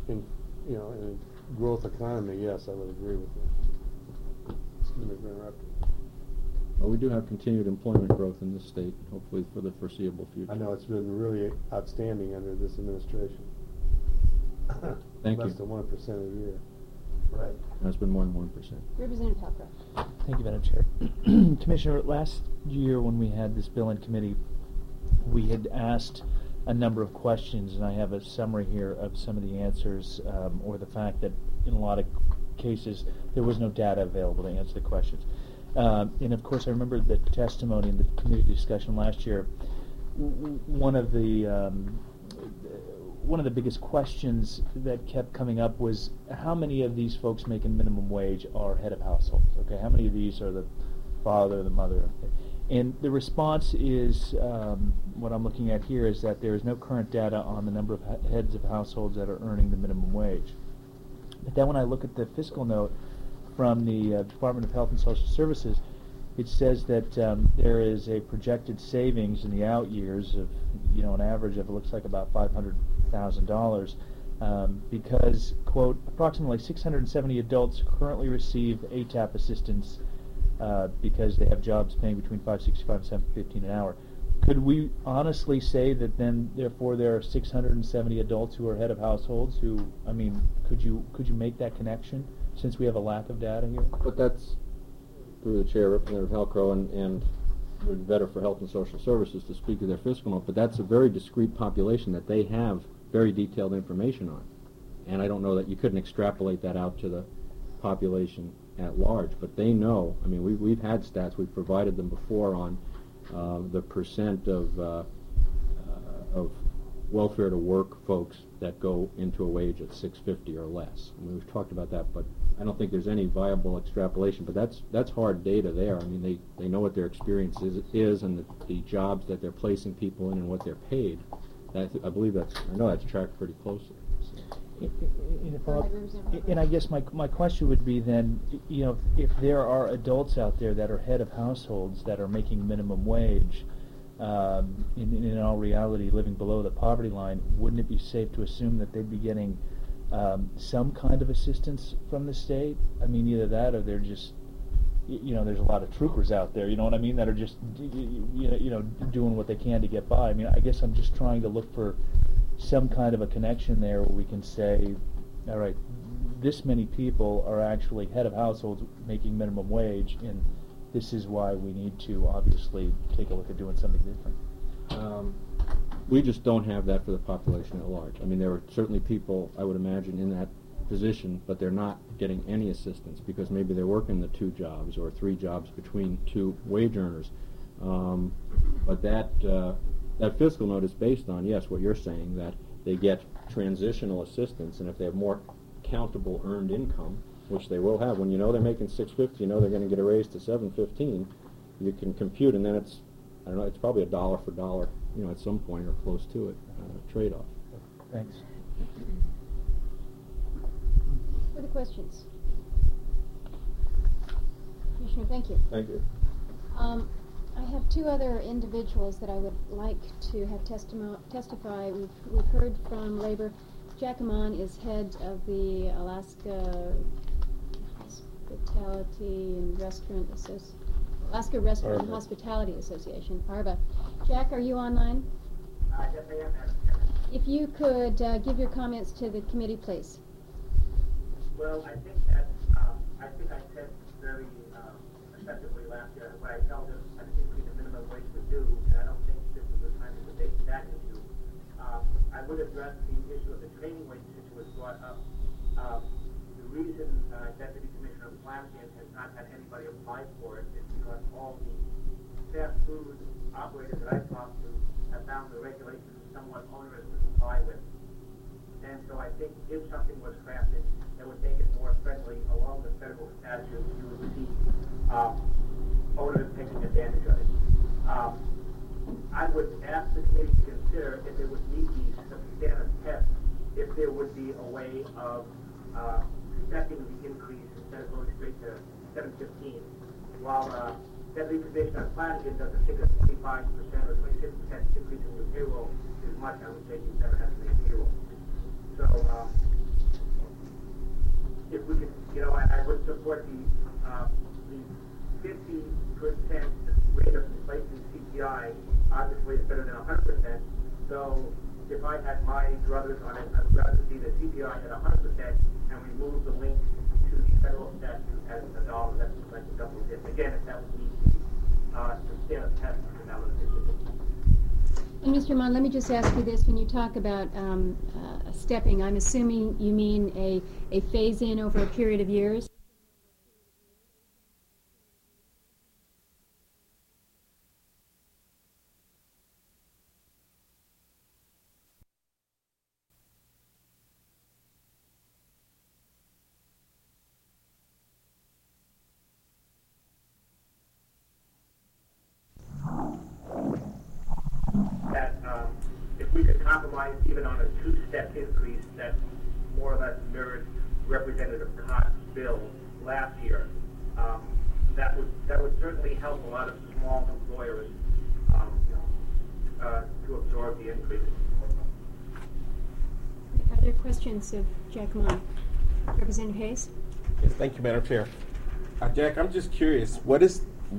a growth economy, yes, I would agree with you. Excuse me for interrupting. Well, we do have continued employment growth in this state, hopefully for the foreseeable future. I know it's been really outstanding under this administration. Thank you. Less than 1% a year. Right. That's been more than 1%. Representative Halcroft. Thank you, Madam Chair. Commissioner, last year when we had this bill in committee, we had asked a number of questions, and I have a summary here of some of the answers, or the fact that in a lot of cases there was no data available to answer the questions. And of course, I remember the testimony in the committee discussion last year. One of the biggest questions that kept coming up was how many of these folks making minimum wage are head of households? Okay, how many of these are the father, the mother? And the response is, what I'm looking at here is that there is no current data on the number of heads of households that are earning the minimum wage. But then when I look at the fiscal note from the Department of Health and Social Services, it says that there is a projected savings in the out years of, an average of, it looks like about $500,000, because, quote, approximately 670 adults currently receive ATAP assistance because they have jobs paying between $5.65 and $7.15 an hour. Could we honestly say that then, therefore, there are 670 adults who are head of households who, could you make that connection, since we have a lack of data here? But that's, through the chair, Representative Halcrow, and it would be better for Health and Social Services to speak to their fiscal note, but that's a very discrete population that they have very detailed information on. And I don't know that you couldn't extrapolate that out to the population at large, but they know. We've had stats, we've provided them before on the percent of welfare to work folks that go into a wage at $6.50 or less. We've talked about that, but I don't think there's any viable extrapolation. But that's hard data there. They know what their experience is and the jobs that they're placing people in and what they're paid. I know that's tracked pretty closely. And I guess my question would be then, if there are adults out there that are head of households that are making minimum wage, in all reality living below the poverty line, wouldn't it be safe to assume that they'd be getting some kind of assistance from the state? Either that or they're just, there's a lot of troopers out there, that are just, doing what they can to get by. I guess I'm just trying to look for some kind of a connection there where we can say, all right, this many people are actually head of households making minimum wage, and this is why we need to obviously take a look at doing something different. We just don't have that for the population at large. There are certainly people, I would imagine, in that position, but they're not getting any assistance because maybe they're working the 2 jobs or 3 jobs between 2 wage earners. But that fiscal note is based on, yes, what you're saying, that they get transitional assistance, and if they have more countable earned income, which they will have. When you know they're making $6.50, you know they're going to get a raise to $7.15. You can compute, and then it's, I don't know, it's probably a dollar for dollar, at some point or close to it, trade-off. Thanks. Further questions? Commissioner, thank you. Thank you. I have two other individuals that I would like to have testify. We've heard from Labor. Jack Amon is head of the Alaska Hospitality and Restaurant Alaska Restaurant and Hospitality Association, ARVA. Jack, are you online? Yes, I am, Madam Chairman. If you could give your comments to the committee, please. Well, I think that I said very effectively last year what I felt that I think the minimum wage would do, and I don't think this is the time to debate that issue. I would address the issue of the training wage which was brought up. The reason Deputy Commissioner Flanagan has not had anybody apply for it is because all the fast food operators that I've talked to have found the regulations somewhat onerous to comply with. And so I think if something was crafted that would make it more friendly along the federal statute, you would see owners taking advantage of it. I would ask the committee to consider if it would meet the substantive test, if there would be a way of stepping the increase instead of going straight to 715. While Deputy Commissioner Flanagan doesn't think a 25% or 26% increase in the payroll is much, I would say he's never had to make payroll. So if we could, I would support the 50% rate of inflation CPI. Obviously, it's better than 100%. So if I had my druthers on it, I'd rather see the CPI at 100% and remove the link to the federal statute as a dollar. That's like a double dip. Again, if that would meet the substantive test for ballot efficiency. And Mr. Mon, let me just ask you this. When you talk about stepping, I'm assuming you mean a phase-in over a period of years? Even on a two-step increase that more or less mirrored Representative Cott's bill last year, that would certainly help a lot of small employers to absorb the increase. Are there questions of Jack Mon? Representative Hayes? Yes, thank you, Madam Chair. Jack, I'm just curious. What is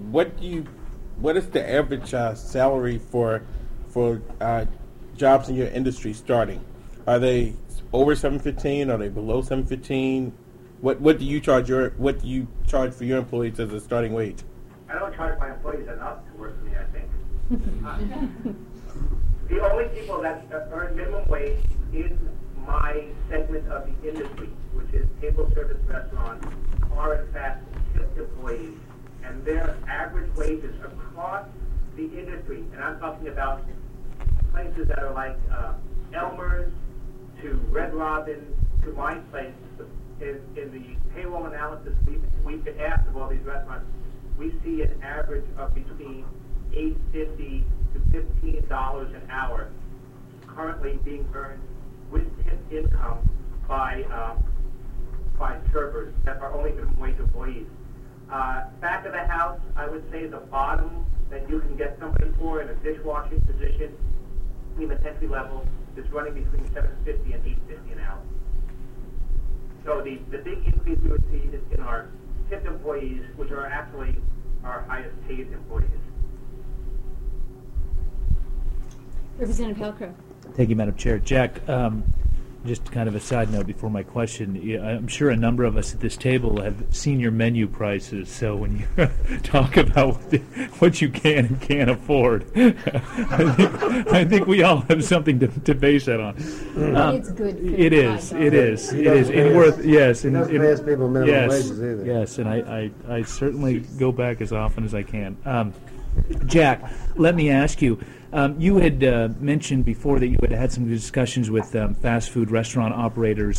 the average salary for jobs in your industry starting? Are they over 715? Are they below 715? What do you charge for your employees as a starting wage? I don't charge my employees enough to work for me, I think. The only people that earn minimum wage in my segment of the industry, which is table service restaurants, are in fact tipped employees, and their average wages across the industry, and I'm talking about places that are like Elmer's to Red Robin to my place, in the payroll analysis we could ask of all these restaurants, we see an average of between $8.50 to $15 an hour currently being earned with tip income by servers that are only minimum wage employees. Back of the house, I would say the bottom that you can get somebody for in a dishwashing position, even entry level, is running between $7.50 and $8.50 an hour. So the big increase we would see is in our tipped employees, which are actually our highest paid employees. Representative Halcrow. Thank you, Madam Chair. Jack, just kind of a side note before my question. I'm sure a number of us at this table have seen your menu prices, so when you talk about what you can and can't afford, I think we all have something to base that on. It's good food. It is. And worth, yes. He doesn't pay his people minimum wages either. Yes, and I certainly go back as often as I can. Jack, let me ask you, you had mentioned before that you had had some discussions with fast food restaurant operators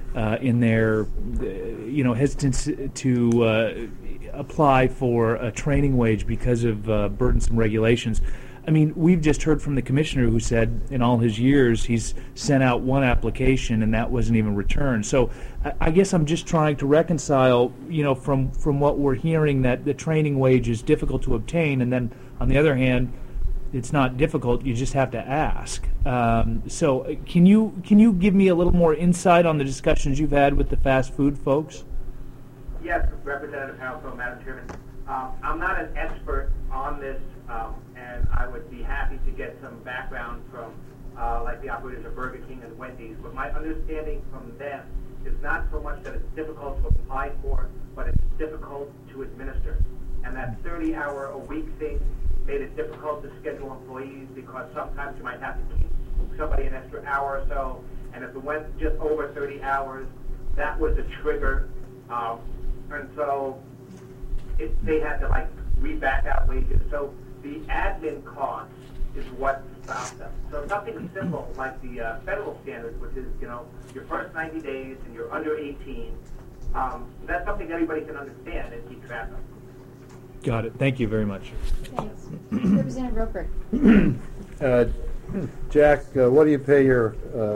in their hesitance to apply for a training wage because of burdensome regulations. I mean, we've just heard from the commissioner who said in all his years he's sent out one application and that wasn't even returned. So I guess I'm just trying to reconcile, from what we're hearing, that the training wage is difficult to obtain, and then on the other hand, it's not difficult, you just have to ask. So can you give me a little more insight on the discussions you've had with the fast food folks? Yes, Representative Halco, Madam Chairman. I'm not an expert on this, and I would be happy to get some background from like the operators of Burger King and Wendy's, but my understanding from them is not so much that it's difficult to apply for, but it's difficult to administer. And that 30-hour-a-week thing made it difficult to schedule employees because sometimes you might have to keep somebody an extra hour or so, and if it went just over 30 hours, that was a trigger, and so they had to reback out wages. So the admin cost is what stopped them. So something simple like the federal standards, which is your first 90 days and you're under 18, that's something everybody can understand and keep track of. Got it. Thank you very much. Thanks. Representative Roper. Jack, what do you pay your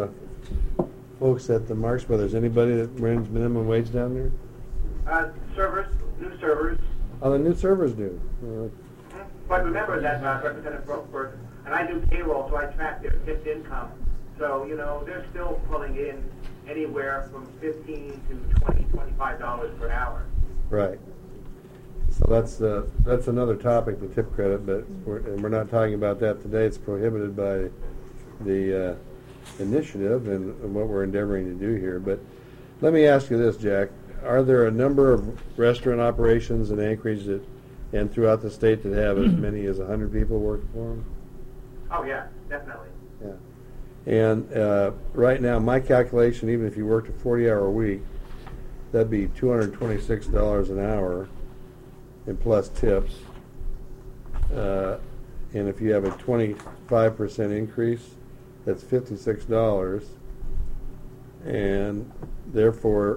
folks at the Marx Brothers? Anybody that runs minimum wage down there? New servers. Oh, the new servers do. But remember that Representative Roper, and I do payroll, so I track their tipped income. So, they're still pulling in anywhere from $15 to $20, $25 per hour. Right. So that's another topic, the tip credit, but we're not talking about that today. It's prohibited by the initiative and what we're endeavoring to do here. But let me ask you this, Jack. Are there a number of restaurant operations in Anchorage and throughout the state that have as many as 100 people working for them? Oh, yeah, definitely. Yeah. And right now, my calculation, even if you worked a 40-hour week, that'd be $226 an hour and plus tips. And if you have a 25% increase, that's $56. And therefore,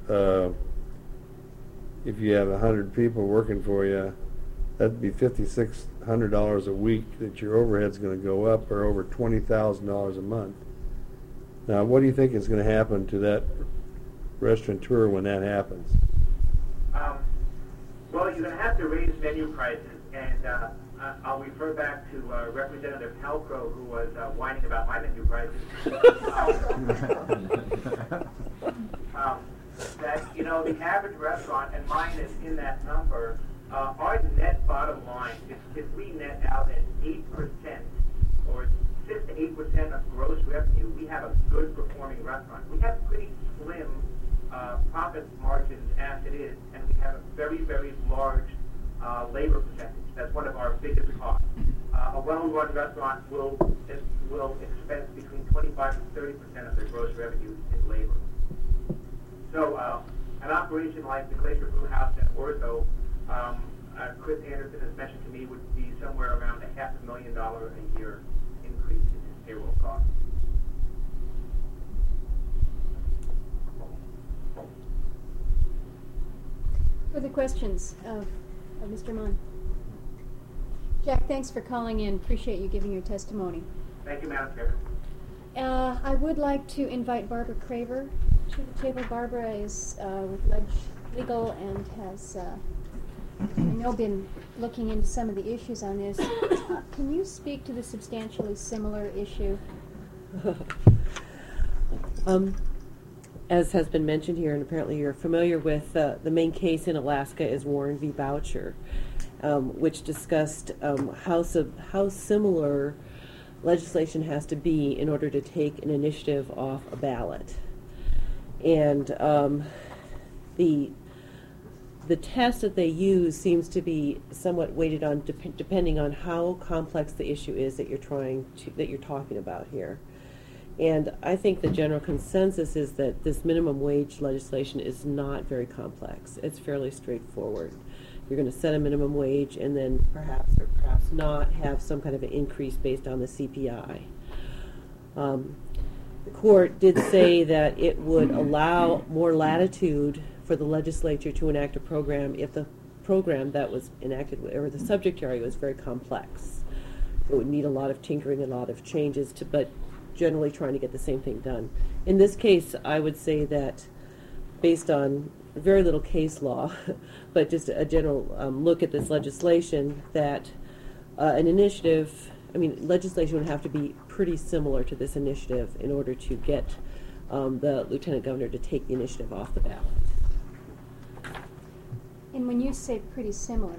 if you have 100 people working for you, that'd be $5,600 a week that your overhead's going to go up, or over $20,000 a month. Now, what do you think is going to happen to that restaurateur when that happens? Well, you're going to have to raise menu prices, and I'll refer back to Representative Halcrow, who was whining about my menu prices. That, the average restaurant, and mine is in that number, our net bottom line, if we net out at 8% or 6 to 8% of gross revenue, we have a good performing restaurant. We have pretty slim profit margins as it is, and we have a very, very large labor percentage. That's one of our biggest costs. A well-run restaurant will expense between 25 to 30% of their gross revenues in labor. So an operation like the Glacier Brew House and Ortho, Chris Anderson has mentioned to me, would be somewhere around $500,000 a year increase in his payroll costs. Further questions of Mr. Munn? Jack, thanks for calling in. Appreciate you giving your testimony. Thank you, Madam Chair. I would like to invite Barbara Craver to the table. Barbara is with Ledge Legal and has, I know, been looking into some of the issues on this. Can you speak to the substantially similar issue? As has been mentioned here, and apparently you're familiar with, the main case in Alaska is Warren v. Boucher, which discussed how similar legislation has to be in order to take an initiative off a ballot. And the test that they use seems to be somewhat weighted on depending on how complex the issue is that you're talking about here. And I think the general consensus is that this minimum wage legislation is not very complex. It's fairly straightforward. You're going to set a minimum wage and then perhaps or perhaps not have some kind of an increase based on the CPI. the court did say that it would allow more latitude for the legislature to enact a program if the program that was enacted, or the subject area, was very complex. It would need a lot of tinkering, a lot of changes, but generally trying to get the same thing done. In this case, I would say that based on very little case law, but just a general look at this legislation, that an initiative, legislation would have to be pretty similar to this initiative in order to get the lieutenant governor to take the initiative off the ballot. And when you say pretty similar,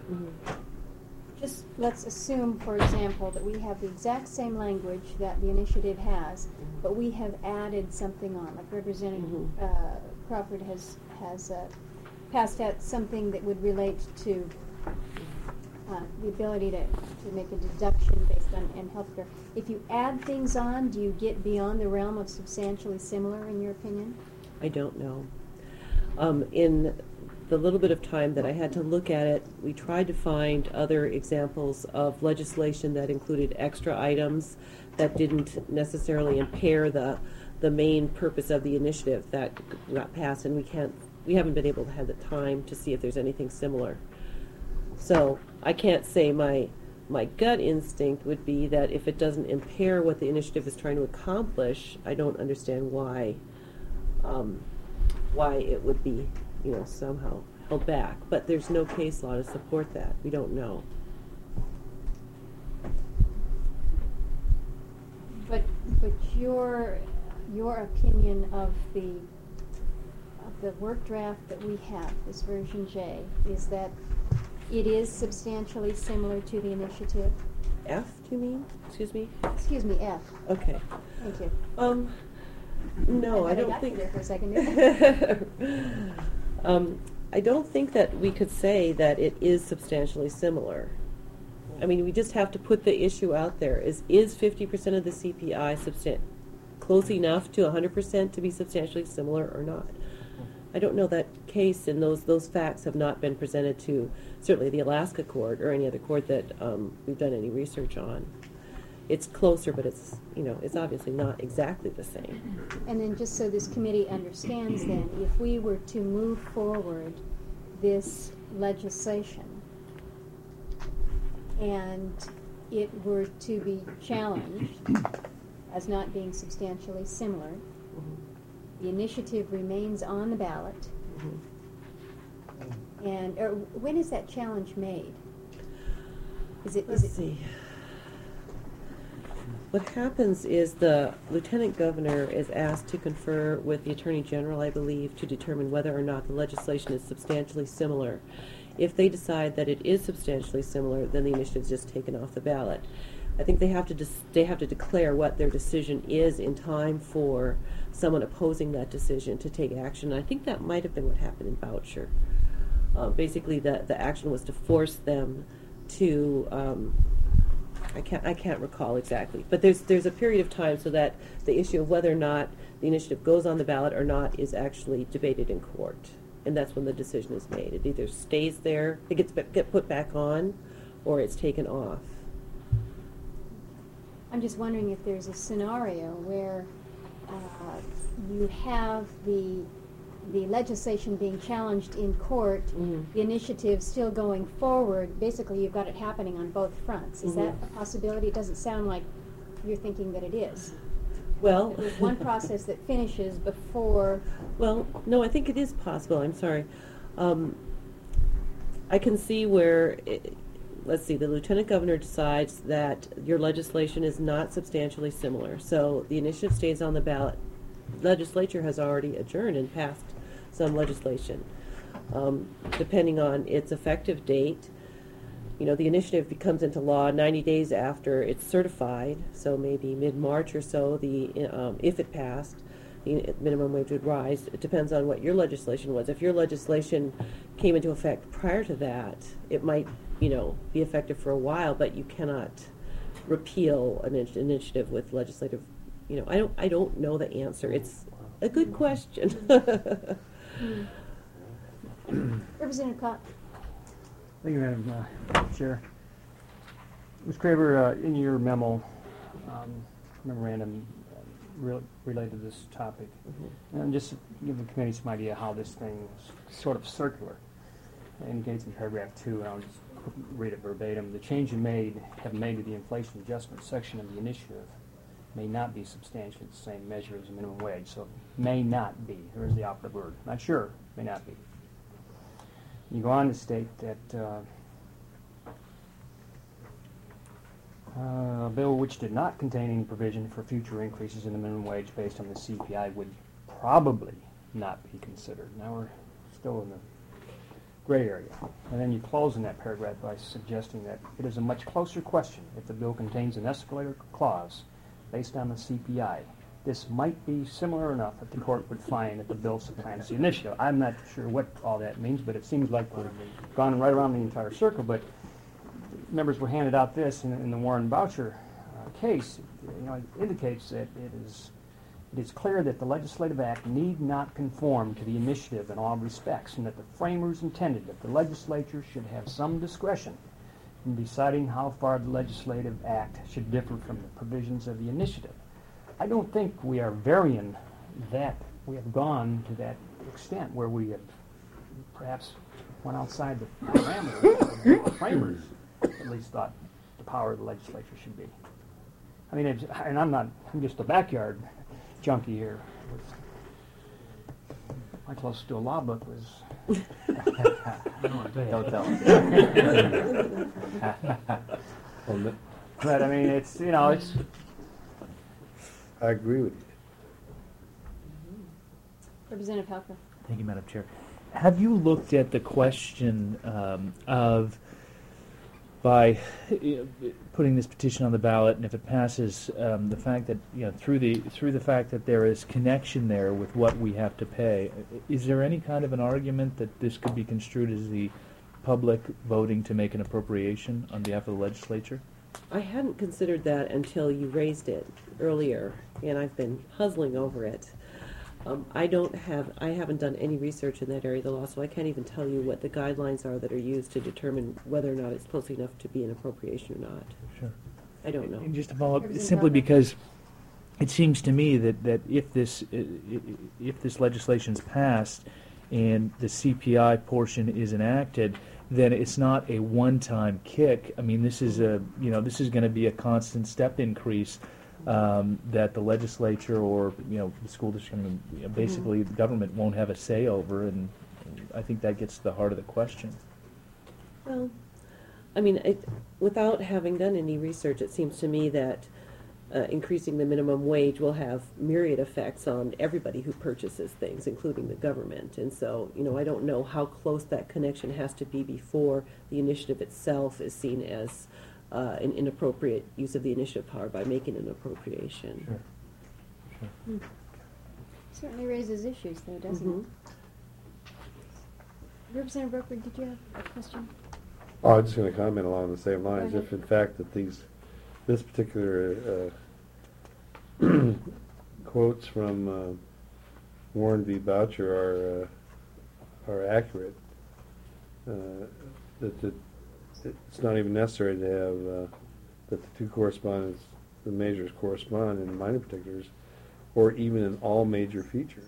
just let's assume, for example, that we have the exact same language that the initiative has, but we have added something on, like Representative Crawford has passed out something that would relate to the ability to make a deduction based on health care. If you add things on, do you get beyond the realm of substantially similar, in your opinion? I don't know. In the little bit of time that I had to look at it, we tried to find other examples of legislation that included extra items that didn't necessarily impair the main purpose of the initiative that got passed, and we haven't been able to have the time to see if there's anything similar. So I can't say my gut instinct would be that if it doesn't impair what the initiative is trying to accomplish, I don't understand why it would be, somehow held back. But there's no case law to support that. We don't know. But your opinion of the work draft that we have, this version J, is that it is substantially similar to the initiative? F, do you mean? Excuse me? Excuse me, F. Okay. Thank you. No, I don't got think. you there for a second. I don't think that we could say that it is substantially similar. We just have to put the issue out there. Is 50% of the CPI close enough to 100% to be substantially similar or not? I don't know that case, and those facts have not been presented to certainly the Alaska court or any other court that we've done any research on. It's closer, but it's obviously not exactly the same. And then just so this committee understands then, if we were to move forward this legislation and it were to be challenged as not being substantially similar, the initiative remains on the ballot. And when is that challenge made? Let's see. What happens is the lieutenant governor is asked to confer with the attorney general, I believe, to determine whether or not the legislation is substantially similar. If they decide that it is substantially similar, then the initiative is just taken off the ballot. I think they have to declare what their decision is in time for someone opposing that decision to take action. And I think that might have been what happened in Boucher. Basically, the action was to force them to. I can't recall exactly, but there's a period of time so that the issue of whether or not the initiative goes on the ballot or not is actually debated in court, and that's when the decision is made. It either stays there, it gets put back on, or it's taken off. I'm just wondering if there's a scenario where you have the legislation being challenged in court, the initiative still going forward. Basically, you've got it happening on both fronts. Is that a possibility? It doesn't sound like you're thinking that it is. Well, there's one process that finishes before. Well, no, I think it is possible. I'm sorry. I can see where. Let's see, the lieutenant governor decides that your legislation is not substantially similar, so the initiative stays on the ballot. The legislature has already adjourned and passed some legislation. Depending on its effective date, the initiative comes into law 90 days after it's certified, so maybe mid-March or so, if it passed, the minimum wage would rise. It depends on what your legislation was. If your legislation came into effect prior to that, it might be effective for a while, but you cannot repeal an initiative with legislative. I don't know the answer. It's a good question. Representative Cott. Thank you, Madam Chair. Ms. Craver, in your memorandum, related to this topic. And just to give the committee some idea how this thing is sort of circular. It indicates in paragraph 2, and I'll just read it verbatim. The change have made to the inflation adjustment section of the initiative may not be substantially the same measure as the minimum wage. So may not be. There's the operative word. Not sure. May not be. You go on to state that a bill which did not contain any provision for future increases in the minimum wage based on the CPI would probably not be considered. Now we're still in the gray area. And then you close in that paragraph by suggesting that it is a much closer question if the bill contains an escalator clause based on the CPI. This might be similar enough that the court would find that the bill supplants the initiative. I'm not sure what all that means, but it seems like we've gone right around the entire circle. But members were handed out this in the Warren Boucher case. It indicates that it is clear that the legislative act need not conform to the initiative in all respects, and that the framers intended that the legislature should have some discretion in deciding how far the legislative act should differ from the provisions of the initiative. I don't think we are varying that. We have gone to that extent where we have perhaps went outside the parameters of the framers at least thought the power of the legislature should be. I mean, and I'm just a backyard junkie here. My closest to a law book was... Don't tell us. But I mean, it's... I agree with you. Representative Halper. Thank you, Madam Chair. Have you looked at the question of, by putting this petition on the ballot, and if it passes, the fact that through the fact that there is connection there with what we have to pay, is there any kind of an argument that this could be construed as the public voting to make an appropriation on behalf of the legislature? I hadn't considered that until you raised it earlier, and I've been puzzling over it. I haven't done any research in that area of the law, so I can't even tell you what the guidelines are that are used to determine whether or not it's close enough to be an appropriation or not. Sure. I don't know. And just to follow up, simply because it seems to me that if this legislation is passed and the CPI portion is enacted, then it's not a one-time kick. I mean, this is going to be a constant step increase that the legislature or the school district, basically the government won't have a say over, and I think that gets to the heart of the question. Well, I mean, without having done any research, it seems to me that increasing the minimum wage will have myriad effects on everybody who purchases things, including the government. And so, I don't know how close that connection has to be before the initiative itself is seen as an inappropriate use of the initiative power by making an appropriation. Sure. Certainly raises issues, though, doesn't it? Representative Roper, did you have a question? Oh, I was just going to comment along the same lines. If in fact that this particular quotes from Warren v. Boucher are accurate, that it's not even necessary to have that the two the measures correspond in minor particulars, or even in all major features.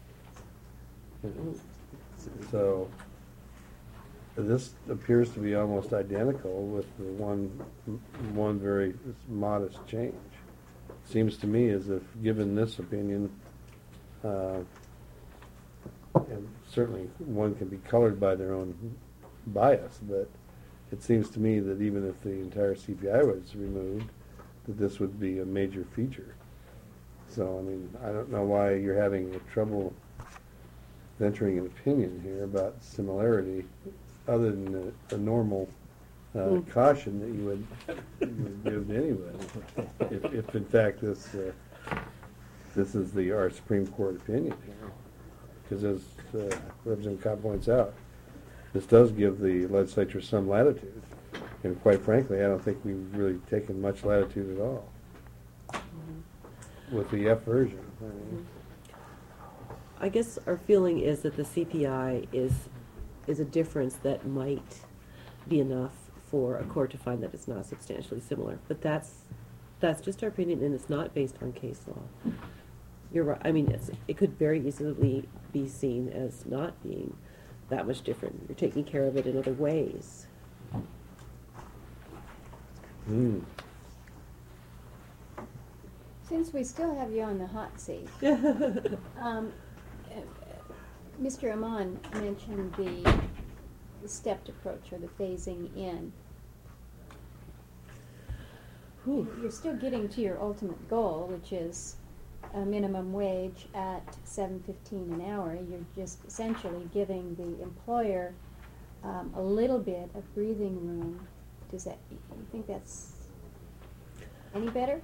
So this appears to be almost identical with the one very modest change. Seems to me as if, given this opinion, and certainly one can be colored by their own bias, but it seems to me that even if the entire CPI was removed, that this would be a major feature. So, I mean, I don't know why you're having trouble venturing an opinion here about similarity, other than a normal caution that you would give anyway. If in fact this is our Supreme Court opinion here, because as Representative Cobb points out, this does give the legislature some latitude, and quite frankly, I don't think we've really taken much latitude at all with the F version. I guess our feeling is that the CPI is a difference that might be enough for a court to find that it's not substantially similar. But that's That's just our opinion, and it's not based on case law. You're right. I mean, it could very easily be seen as not being that much different. You're taking care of it in other ways. Since we still have you on the hot seat, Mr. Amon mentioned the stepped approach or the phasing in. You're still getting to your ultimate goal, which is a minimum wage at $7.15 an hour. You're just essentially giving the employer a little bit of breathing room. You think that's any better?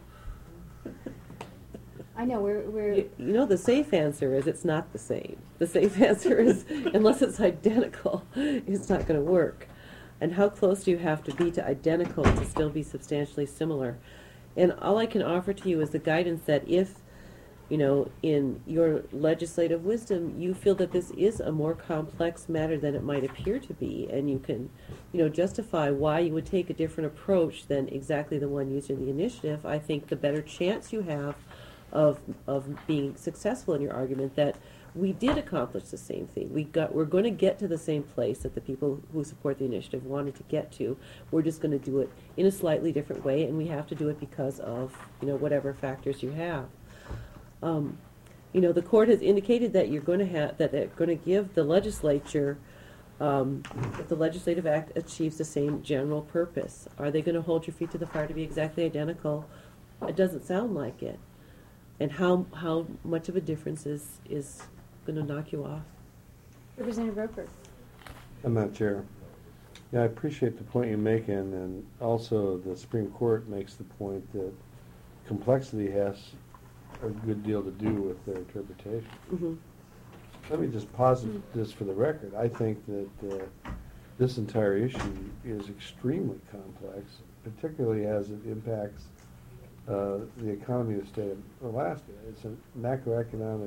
I know we're You know, the safe answer is it's not the same. The safe answer is unless it's identical, it's not going to work. And how close do you have to be to identical to still be substantially similar? And all I can offer to you is the guidance that if, you know, in your legislative wisdom, you feel that this is a more complex matter than it might appear to be, and you can, you know, justify why you would take a different approach than exactly the one used in the initiative, I think the better chance you have of being successful in your argument that we did accomplish the same thing. We're going to get to the same place that the people who support the initiative wanted to get to. We're just going to do it in a slightly different way, and we have to do it because of, you know, whatever factors you have. You know, the court has indicated that you're going to have that they're going to give the legislature, if the legislative act achieves the same general purpose. Are they going to hold your feet to the fire to be exactly identical? It doesn't sound like it. And how much of a difference is going to knock you off? Representative Roper. Madam Chair. Yeah, I appreciate the point you're making, and also the Supreme Court makes the point that complexity has a good deal to do with their interpretation. Mm-hmm. Let me just posit this for the record. I think that this entire issue is extremely complex, particularly as it impacts the economy of the state of Alaska. It's a macroeconomic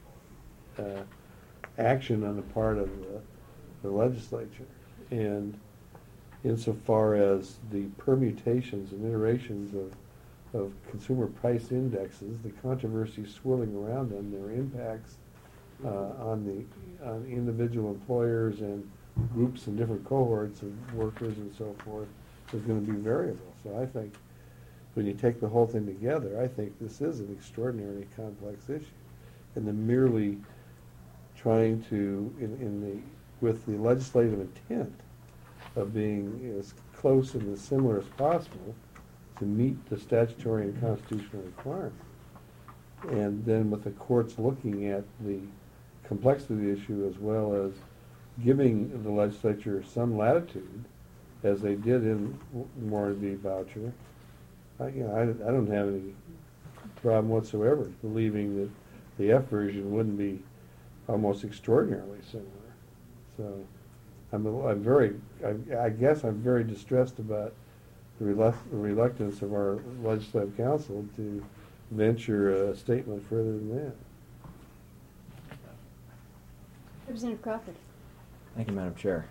action on the part of the legislature. And insofar as the permutations and iterations of consumer price indexes, the controversy swirling around them, their impacts on individual employers and groups and different cohorts of workers and so forth is going to be variable. So I think when you take the whole thing together, I think this is an extraordinarily complex issue. And then merely trying to, with the legislative intent of being as close and as similar as possible to meet the statutory and constitutional requirement. And then with the courts looking at the complexity of the issue as well as giving the legislature some latitude, as they did in Warren v. Boucher, I don't have any problem whatsoever believing that the F version wouldn't be almost extraordinarily similar. So I guess I'm very distressed about the reluctance of our legislative council to venture a statement further than that. Representative Crawford. Thank you, Madam Chair.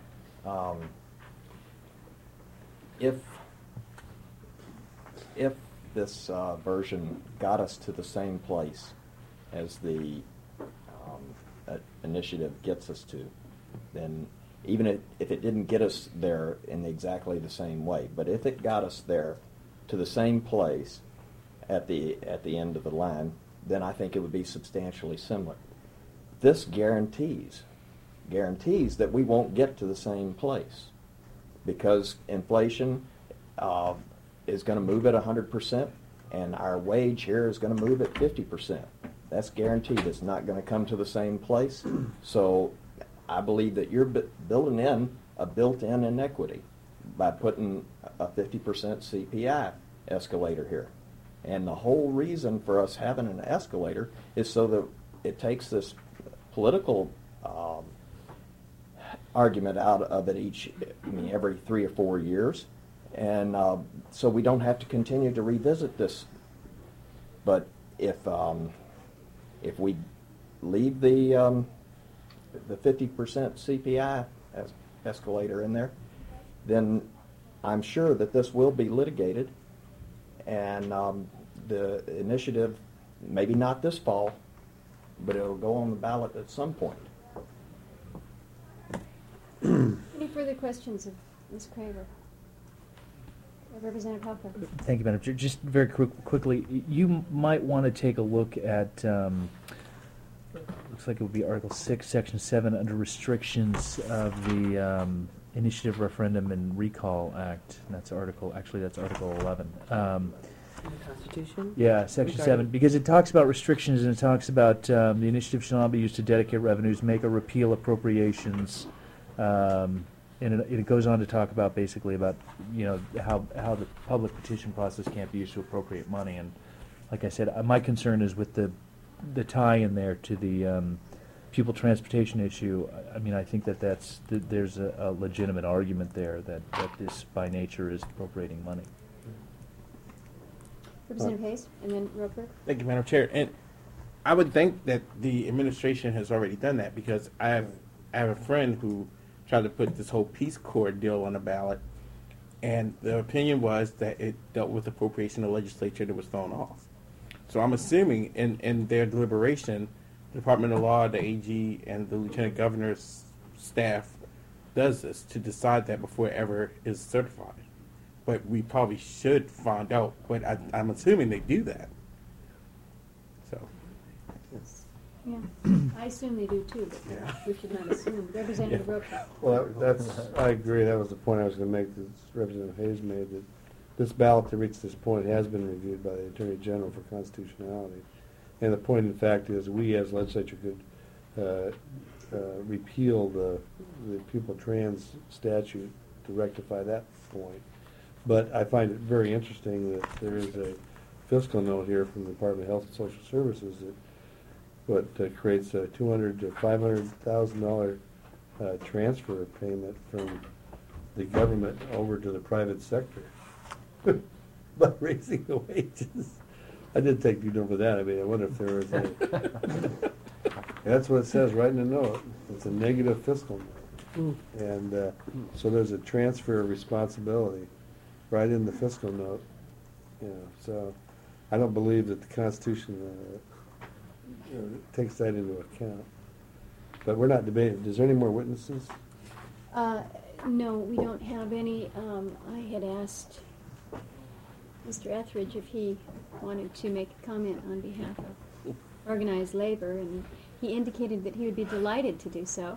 If this version got us to the same place as the initiative gets us to, then even if it didn't get us there in exactly the same way, but if it got us there to the same place at the end of the line, then I think it would be substantially similar. This guarantees that we won't get to the same place because inflation is going to move at 100% and our wage here is going to move at 50%. That's guaranteed. It's not going to come to the same place. So I believe that you're building in a built-in inequity by putting a 50% CPI escalator here. And the whole reason for us having an escalator is so that it takes this political argument out of it every 3 or 4 years. And so we don't have to continue to revisit this. But if we leave the 50% CPI escalator in there, then I'm sure that this will be litigated, And the initiative, maybe not this fall, but it'll go on the ballot at some point. Any further questions of Ms. Craver? Representative Hofer. Thank you, Madam Chair. Just very quickly, you might want to take a look at, looks like it would be Article 6, Section 7, under restrictions of the Initiative, Referendum, and Recall Act. And that's Article 11. The Constitution? Yeah, Section 7, because it talks about restrictions, and it talks about the initiative shall not be used to dedicate revenues, make or repeal appropriations, and it goes on to talk about basically about, you know, how the public petition process can't be used to appropriate money. And like I said, my concern is with the tie in there to the pupil transportation issue. I mean, I think there's a legitimate argument there that this by nature is appropriating money. Representative Hayes, and then Roper. Thank you, Madam Chair. And I would think that the administration has already done that, because I have a friend who tried to put this whole Peace Corps deal on the ballot, and the opinion was that it dealt with appropriation of the legislature that was thrown off. So I'm assuming in their deliberation, the Department of Law, the AG, and the Lieutenant Governor's staff does this to decide that before it ever is certified. But we probably should find out, but I'm assuming they do that. So. Yeah, I assume they do too, but we should not assume. Representative Roper. Well, I agree. That was the point I was going to make, that Representative Hayes made, that this ballot to reach this point has been reviewed by the Attorney General for constitutionality. And the point, in fact, is we as legislature could repeal the pupil trans statute to rectify that point. But I find it very interesting that there is a fiscal note here from the Department of Health and Social Services that creates a $200,000 to $500,000 transfer payment from the government over to the private sector by raising the wages. I did take due note of that. I mean, I wonder if there was a... That's what it says right in the note. It's a negative fiscal note. And so there's a transfer of responsibility right in the fiscal note. You know, so I don't believe that the Constitution takes that into account. But we're not debating. Is there any more witnesses? No, we don't have any. I had asked Mr. Etheridge if he wanted to make a comment on behalf of organized labor, and he indicated that he would be delighted to do so.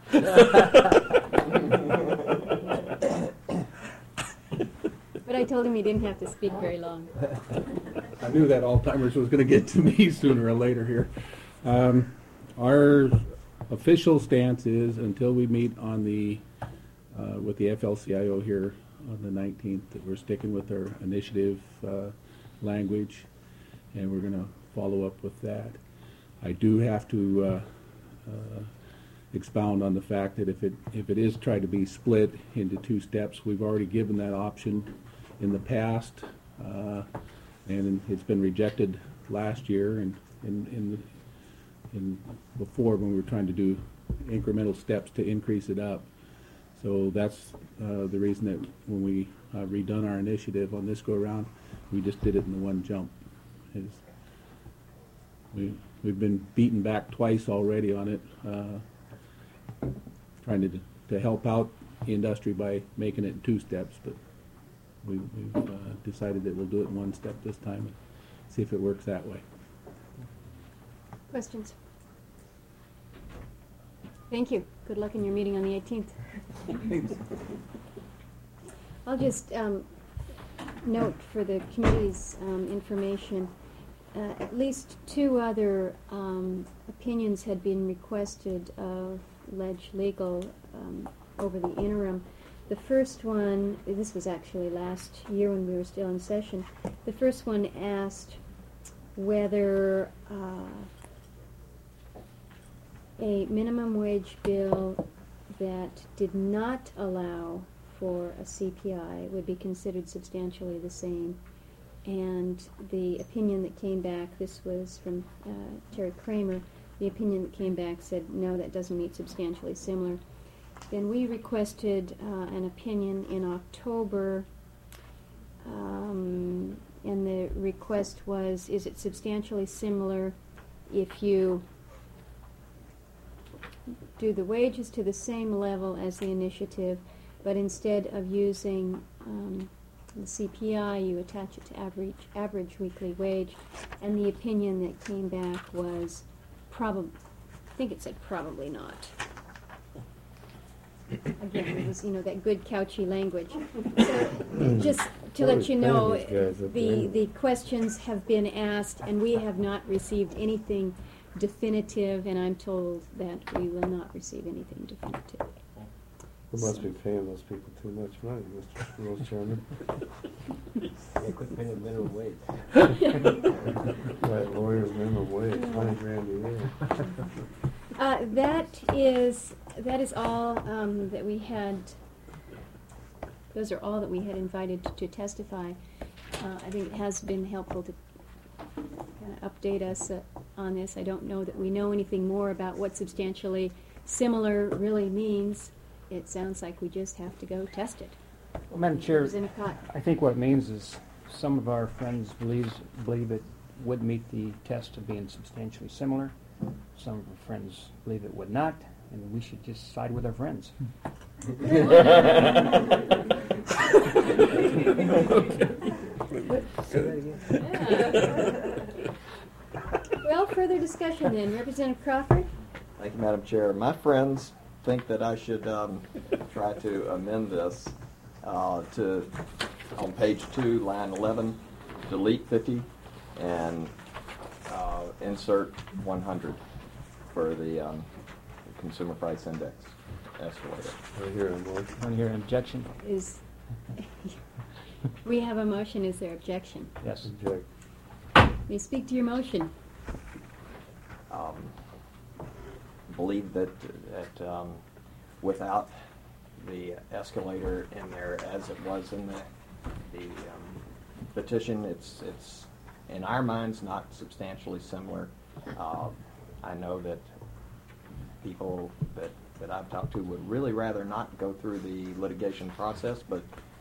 But I told him he didn't have to speak very long. I knew that Alzheimer's was going to get to me sooner or later here. Our official stance is, until we meet on the with the FLCIO here on the 19th, that we're sticking with our initiative language, and we're going to follow up with that. I do have to expound on the fact that if it is tried to be split into two steps, we've already given that option in the past, and it's been rejected last year and in before, when we were trying to do incremental steps to increase it up. So that's the reason that when we redone our initiative on this go around, we just did it in the one jump. We've been beaten back twice already on it, trying to help out the industry by making it in two steps, but we've decided that we'll do it in one step this time and see if it works that way. Questions? Thank you. Good luck in your meeting on the 18th. I'll just note for the committee's information, at least two other opinions had been requested of Ledge Legal over the interim. The first one, this was actually last year when we were still in session, the first one asked whether a minimum wage bill that did not allow for a CPI would be considered substantially the same. And the opinion that came back, this was from Terry Kramer, the opinion that came back said, no, that doesn't meet substantially similar. Then we requested an opinion in October, and and the request was, is it substantially similar if you do the wages to the same level as the initiative, but instead of using the CPI, you attach it to average weekly wage, and the opinion that came back was probably, I think it said probably not. Again, it was, that good couchy language. So just to let you know, the questions have been asked, and we have not received anything definitive, and I'm told that we will not receive anything definitive. We must be paying those people too much money, Mr. Rose Chairman. Yeah, quit paying them minimum wage. Right, lawyers minimum wage, 20 grand a year. That is all that we had. Those are all that we had invited to testify. I think it has been helpful to kind of update us on this. I don't know that we know anything more about what substantially similar really means. It sounds like we just have to go test it. Well, Madam Chair, Representative Cott. I think what it means is some of our friends believe it would meet the test of being substantially similar. Some of our friends believe it would not, and we should just side with our friends. Well, further discussion then. Representative Crawford? Thank you, Madam Chair. My friends think that I should try to amend this to, on page 2, line 11, delete 50 and insert 100 for the consumer price index escalator. I hear a motion. Want to hear an objection? We have a motion. Is there objection? Yes. Object. May speak to your motion. Believe that without the escalator in there as it was in the petition, it's in our minds not substantially similar. I know that people that I've talked to would really rather not go through the litigation process, but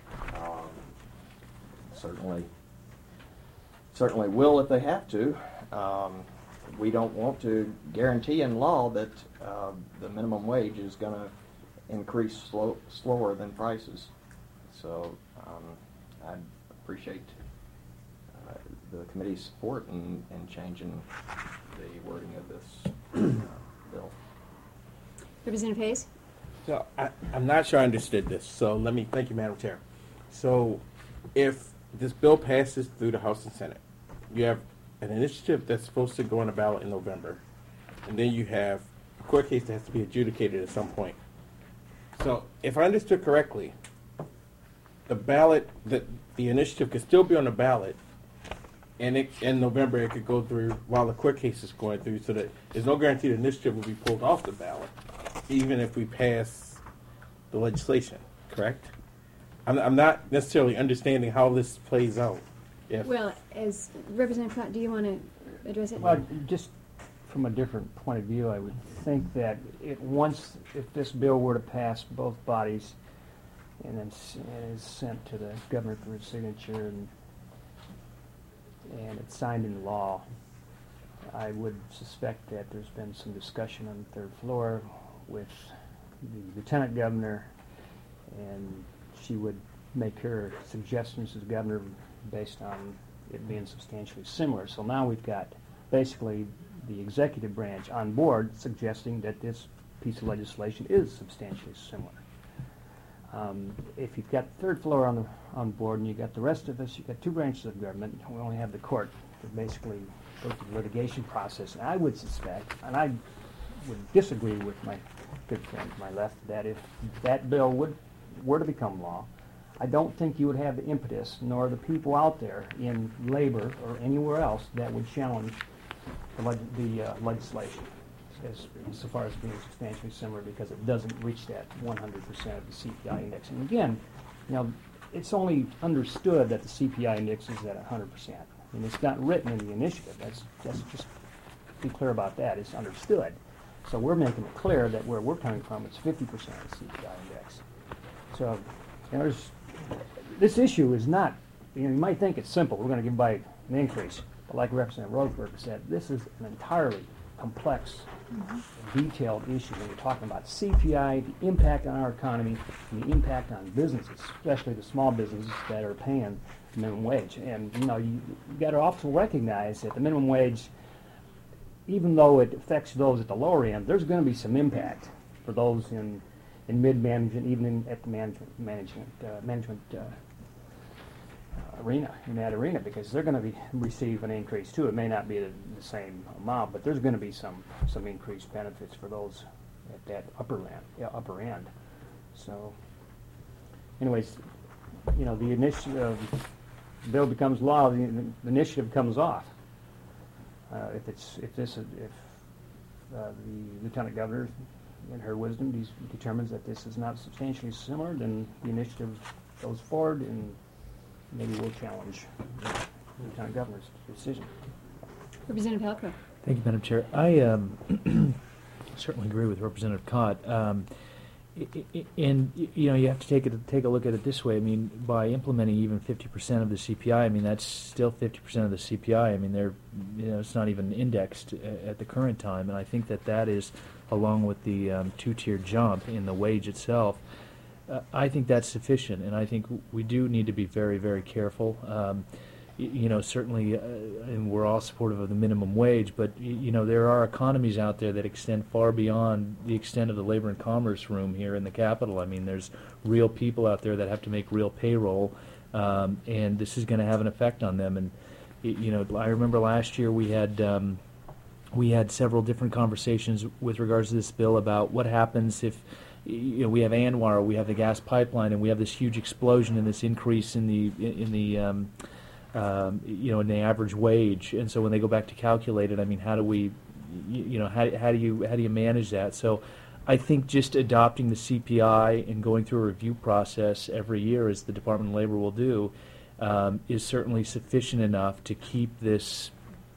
certainly will if they have to. We don't want to guarantee in law that the minimum wage is going to increase slower than prices. So I'd appreciate the committee's support in changing the wording of this bill. Representative Hayes? So I'm not sure I understood this. So thank you, Madam Chair. So if this bill passes through the House and Senate, you have an initiative that's supposed to go on the ballot in November, and then you have a court case that has to be adjudicated at some point. So if I understood correctly, the initiative could still be on the ballot, and in November it could go through while the court case is going through, so that there's no guarantee the initiative will be pulled off the ballot, even if we pass the legislation, correct? I'm not necessarily understanding how this plays out. Well, as Representative Cott, do you want to address it? Well, just from a different point of view, I would think that if this bill were to pass both bodies and then is sent to the governor for his signature and it's signed into law, I would suspect that there's been some discussion on the third floor with the lieutenant governor, and she would make her suggestions to the governor based on it being substantially similar. So now we've got basically the executive branch on board suggesting that this piece of legislation is substantially similar. If you've got the third floor on board and you've got the rest of us, you've got two branches of government. We only have the court that basically goes through the litigation process. And I would suspect, and I would disagree with my good friend to my left, that if that bill were to become law, I don't think you would have the impetus nor the people out there in labor or anywhere else that would challenge the legislation so far as being substantially similar, because it doesn't reach that 100% of the CPI index. And again, it's only understood that the CPI index is at 100%. And it's not written in the initiative. That's just be clear about that. It's understood. So we're making it clear that where we're coming from, it's 50% of the CPI index. So this issue is not you might think it's simple. We're going to give by an increase. But like Representative Roseberg said, this is an entirely complex, detailed issue when you're talking about CPI, the impact on our economy, and the impact on businesses, especially the small businesses that are paying minimum wage. And you got to also recognize that the minimum wage, even though it affects those at the lower end, there's going to be some impact for those in mid-management, even at the management arena, in that arena, because they're going to receive an increase too. It may not be the same amount, but there's going to be some increased benefits for those at that upper end. So, anyways, the initiative bill becomes law, the initiative comes off. If the Lieutenant Governor, in her wisdom, determines that this is not substantially similar, then the initiative goes forward, and maybe we'll challenge the Lieutenant Governor's decision. Representative Halcrow. Thank you, Madam Chair. I certainly agree with Representative Cott. And you have to take a look at it this way. I mean, by implementing even 50% of the CPI, I mean that's still 50% of the CPI. I mean, it's not even indexed at the current time, and I think that is, along with the two-tier jump in the wage itself, I think that's sufficient. And I think we do need to be very, very careful. Certainly, and we're all supportive of the minimum wage, but there are economies out there that extend far beyond the extent of the labor and commerce room here in the Capitol. I mean, there's real people out there that have to make real payroll, and this is going to have an effect on them. And I remember last year we had several different conversations with regards to this bill about what happens if we have ANWR, we have the gas pipeline, and we have this huge explosion and this increase in the average wage. And so when they go back to calculate it, I mean, how do we, how do you manage that? So I think just adopting the CPI and going through a review process every year, as the Department of Labor will do, is certainly sufficient enough to keep this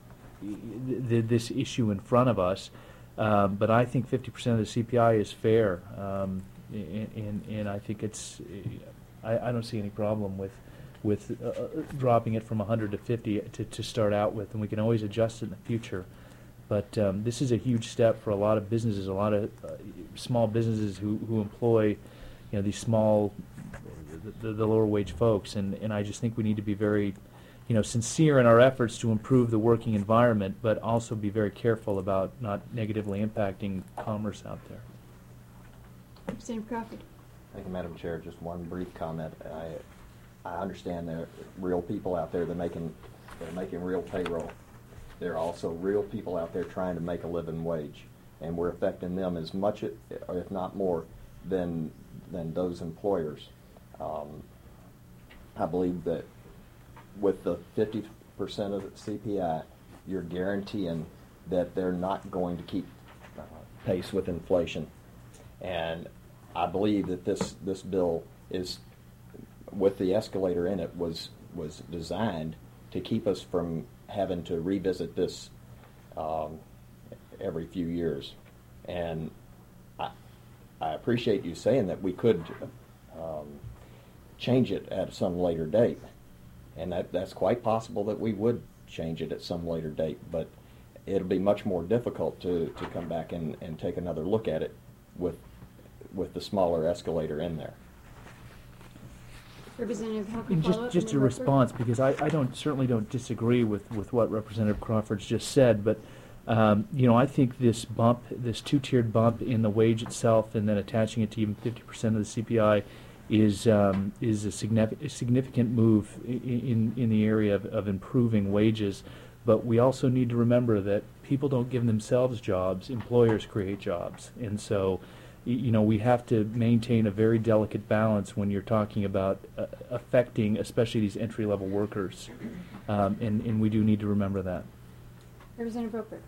issue in front of us. But I think 50% of the CPI is fair, and I think it's. I don't see any problem with dropping it from 100 to 50 to start out with, and we can always adjust it in the future. But this is a huge step for a lot of businesses, a lot of small businesses who employ, these small, the lower wage folks, and I just think we need to be very, sincere in our efforts to improve the working environment, but also be very careful about not negatively impacting commerce out there. Representative Crawford. Thank you, Madam Chair. Just one brief comment. I understand there are real people out there that they're making real payroll. There are also real people out there trying to make a living wage, and we're affecting them as much, if not more, than those employers. I believe that with the 50% of the CPI, you're guaranteeing that they're not going to keep pace with inflation. And I believe that this bill is, with the escalator in it, was designed to keep us from having to revisit this every few years. And I appreciate you saying that we could change it at some later date. And that's quite possible that we would change it at some later date, but it'll be much more difficult to come back and take another look at it with the smaller escalator in there. Representative Halcrow, just a response, because I certainly don't disagree with what Representative Crawford's just said, but I think this two-tiered bump in the wage itself, and then attaching it to even 50% of the CPI, is a significant move in the area of improving wages. But we also need to remember that people don't give themselves jobs; employers create jobs, and so we have to maintain a very delicate balance when you're talking about affecting, especially these entry-level workers, and we do need to remember that. Representative Roper.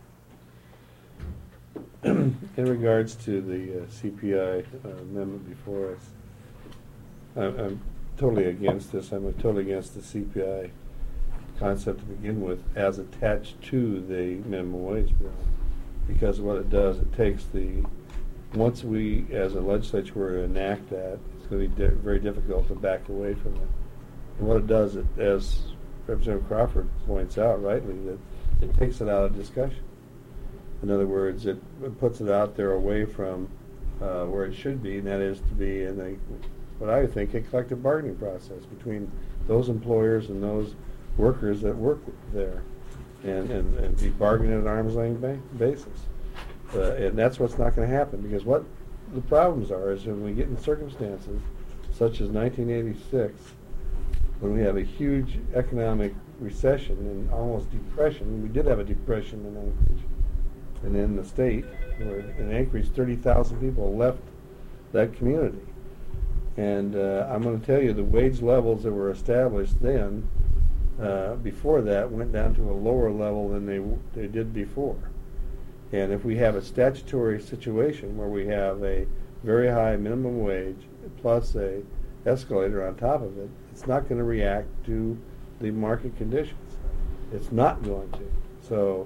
In regards to the CPI amendment before us, I'm totally against this. I'm totally against the CPI concept to begin with as attached to the minimum wage bill, because what it does, it takes once we as a legislature were to enact that, it's going to be very difficult to back away from it. And what it does, as Representative Crawford points out rightly, that it takes it out of discussion. In other words, it puts it out there away from where it should be, and that is to be in what I think a collective bargaining process between those employers and those workers that work there, and be bargaining at an arm's length basis. And that's what's not going to happen, because what the problems are is when we get in circumstances such as 1986, when we have a huge economic recession and almost depression. We did have a depression in Anchorage and in the state, where in Anchorage 30,000 people left that community. And I'm going to tell you, the wage levels that were established then, before that, went down to a lower level than they did before. And if we have a statutory situation where we have a very high minimum wage plus a escalator on top of it, it's not going to react to the market conditions. It's not going to. So,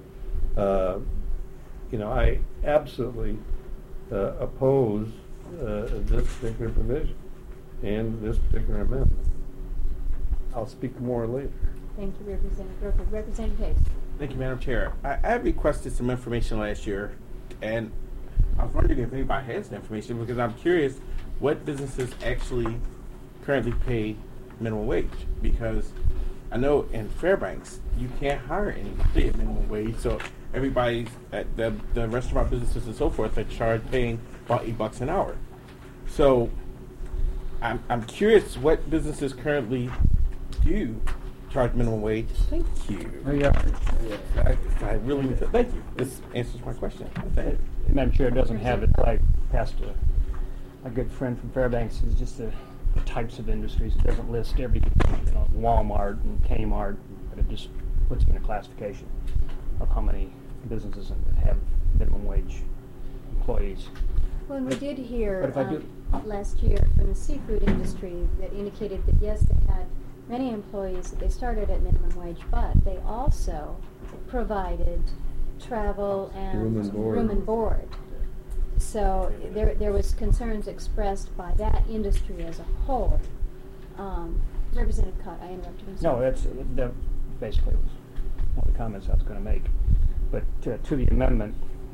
I absolutely oppose this particular provision and this particular amendment. I'll speak more later. Thank you, Representative Brooker. Representative Hayes. Thank you, Madam Chair. I had requested some information last year, and I was wondering if anybody has the information, because I'm curious what businesses actually currently pay minimum wage. Because I know in Fairbanks, you can't hire anybody at minimum wage, so everybody's at the restaurant businesses and so forth are paying about $8 an hour. So I'm curious what businesses currently do charge minimum wage. Thank you. Oh, yeah. I really need to, thank you. This answers my question. Madam Chair, doesn't have it, but I passed a good friend from Fairbanks. It's just the types of industries. It doesn't list every Walmart and Kmart, but it just puts them in a classification of how many businesses have minimum wage employees. Well, and we did hear But if last year from the seafood industry that indicated that, yes, they had many employees that they started at minimum wage, but they also provided travel and room and board. So there was concerns expressed by that industry as a whole. Representative Cott, I interrupted him. No, that basically was one of the comments I was going to make. But to the amendment,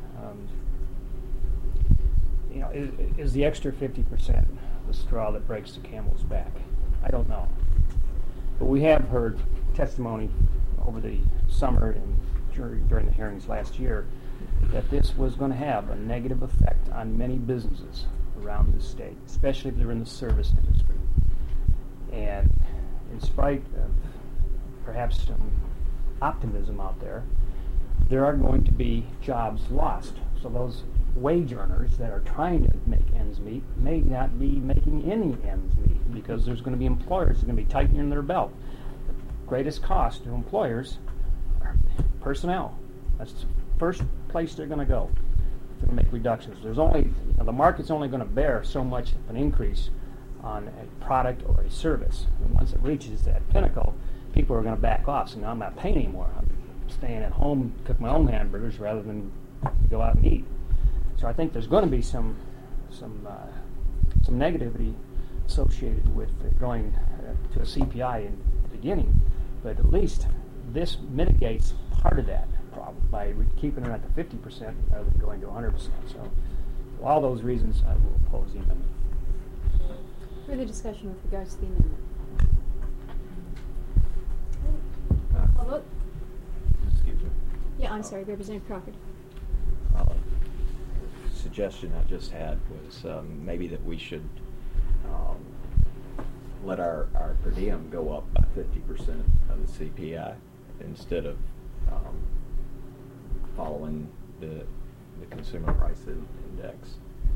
is the extra 50% the straw that breaks the camel's back? I don't know. But we have heard testimony over the summer and during the hearings last year that this was going to have a negative effect on many businesses around the state, especially if they're in the service industry. And in spite of perhaps some optimism out there, there are going to be jobs lost. So those wage earners that are trying to make ends meet may not be making any ends meet, because there's going to be employers that are going to be tightening their belt. The greatest cost to employers are personnel. That's the first place they're going to go. They're going to make reductions. There's only, the market's only going to bear so much of an increase on a product or a service. And once it reaches that pinnacle, people are going to back off. So now I'm not paying anymore. I'm staying at home, cook my own hamburgers rather than go out and eat. So I think there's going to be some negativity associated with going to a CPI in the beginning, but at least this mitigates part of that problem by keeping it at the 50% rather than going to 100%. So for all those reasons, I will oppose the amendment. Further discussion with regards to the amendment? Call vote? Excuse me. Yeah, I'm sorry, Representative Crawford. Suggestion I just had was maybe that we should let our per diem go up by 50% of the CPI instead of following the consumer price index.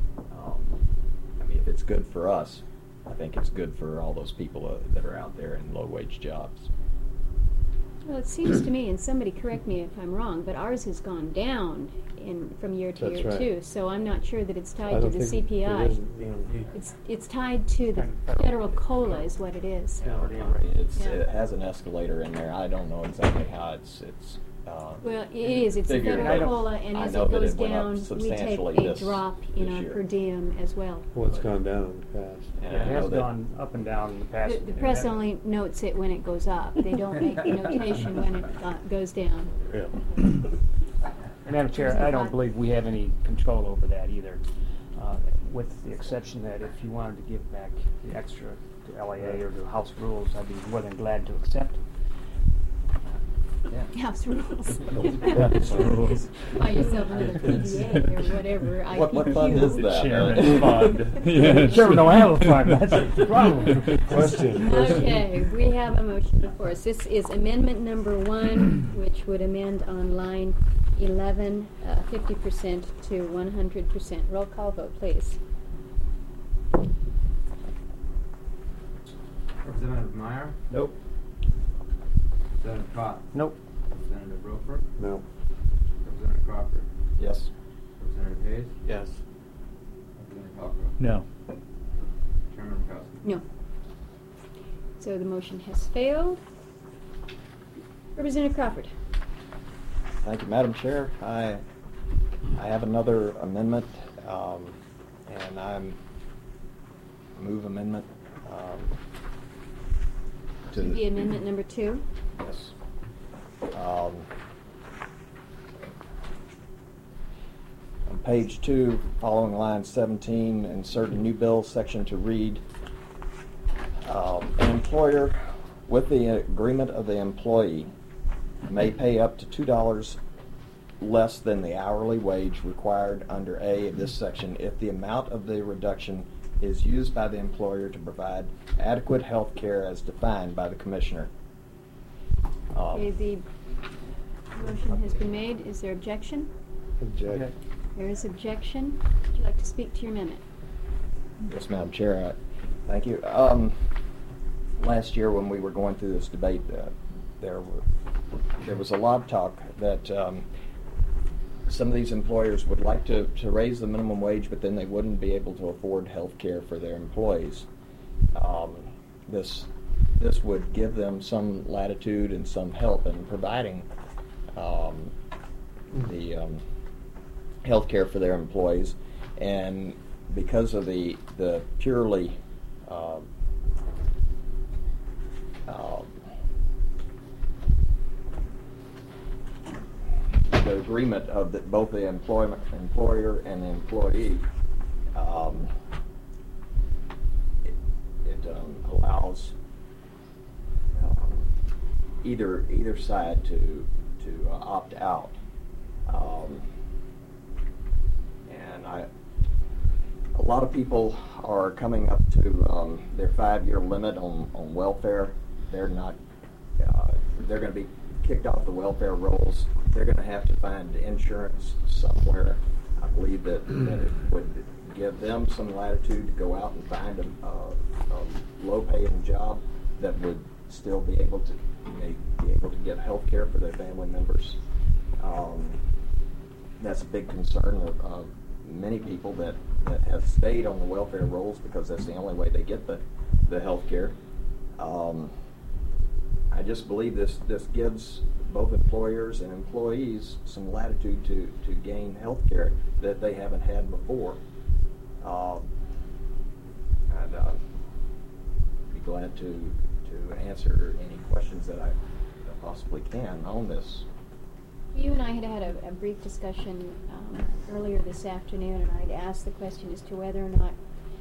I mean, if it's good for us, I think it's good for all those people that are out there in low-wage jobs. Well, it seems to me, and somebody correct me if I'm wrong, but ours has gone down from year to That's year right. too. So I'm not sure that it's I tied to don't the think CPI. it is. It's tied to the federal COLA, is what it is. It has an escalator in there. I don't know exactly how it's Well, it is. It's a figure. federal COLA, and I as know it that goes it went up down, we take substantially a this drop in our year. per diem as well. Well, it's gone down in the past. And Yeah, I it know has that- gone up and down in the past. The press only notes it when it goes up. They don't make the notation when it goes down. And Madam Chair, I don't believe we have any control over that either, with the exception that if you wanted to give back the extra to LAA or to House rules, I'd be more than glad to accept. House rules. House rules. Buy yourself another PDA or whatever. What fund is that? Chairman fund. Yes. Chairman don't have a fund, that's the problem. Question. Okay, we have a motion before us. This is amendment number 1, which would amend on line 11, 50% to 100%. Roll call vote, please. Representative Meyer? Nope. Representative Cott? Nope. Representative Roper? No. Representative Crawford? Yes. Representative Hayes? Yes. Representative Hopper? No. Chairman Rakowski? No. So the motion has failed. Representative Crawford. Thank you, Madam Chair. I have another amendment, and I'm move amendment to The amendment number 2. yes. On page 2, following line 17, insert a new bill section to read, an employer, with the agreement of the employee, may pay up to $2 less than the hourly wage required under A of this section if the amount of the reduction is used by the employer to provide adequate health care as defined by the commissioner. Okay, the motion has been made. Is there objection? Object. There is objection. Would you like to speak to your amendment? Yes, Madam Chair. Thank you. Last year when we were going through this debate, there was a lot of talk that some of these employers would like to raise the minimum wage, but then they wouldn't be able to afford health care for their employees. This would give them some latitude and some help in providing the health care for their employees. And because of the purely the agreement of both the employer and the employee, it allows either side to opt out, and a lot of people are coming up to their 5-year limit on welfare. They're not. They're going to be kicked off the welfare rolls. They're going to have to find insurance somewhere. I believe that it would give them some latitude to go out and find a low-paying job that would still be able to get health care for their family members. That's a big concern of many people that have stayed on the welfare rolls because that's the only way they get the health care. I just believe this gives both employers and employees some latitude to gain health care that they haven't had before. I'd be glad to answer any questions that I possibly can on this. You and I had a brief discussion earlier this afternoon, and I'd asked the question as to whether or not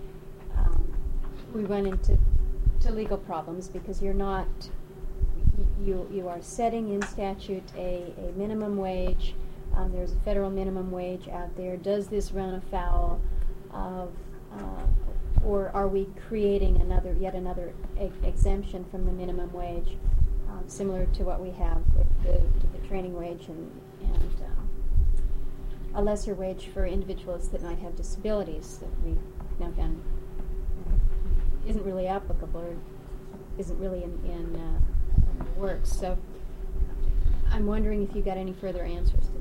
we run into legal problems, because you're not, you are setting in statute a minimum wage. There's a federal minimum wage out there. Does this run afoul of, or are we creating yet another exemption from the minimum wage, similar to what we have with the training wage and a lesser wage for individuals that might have disabilities that we now found isn't really applicable or isn't really in the works. So I'm wondering if you got any further answers to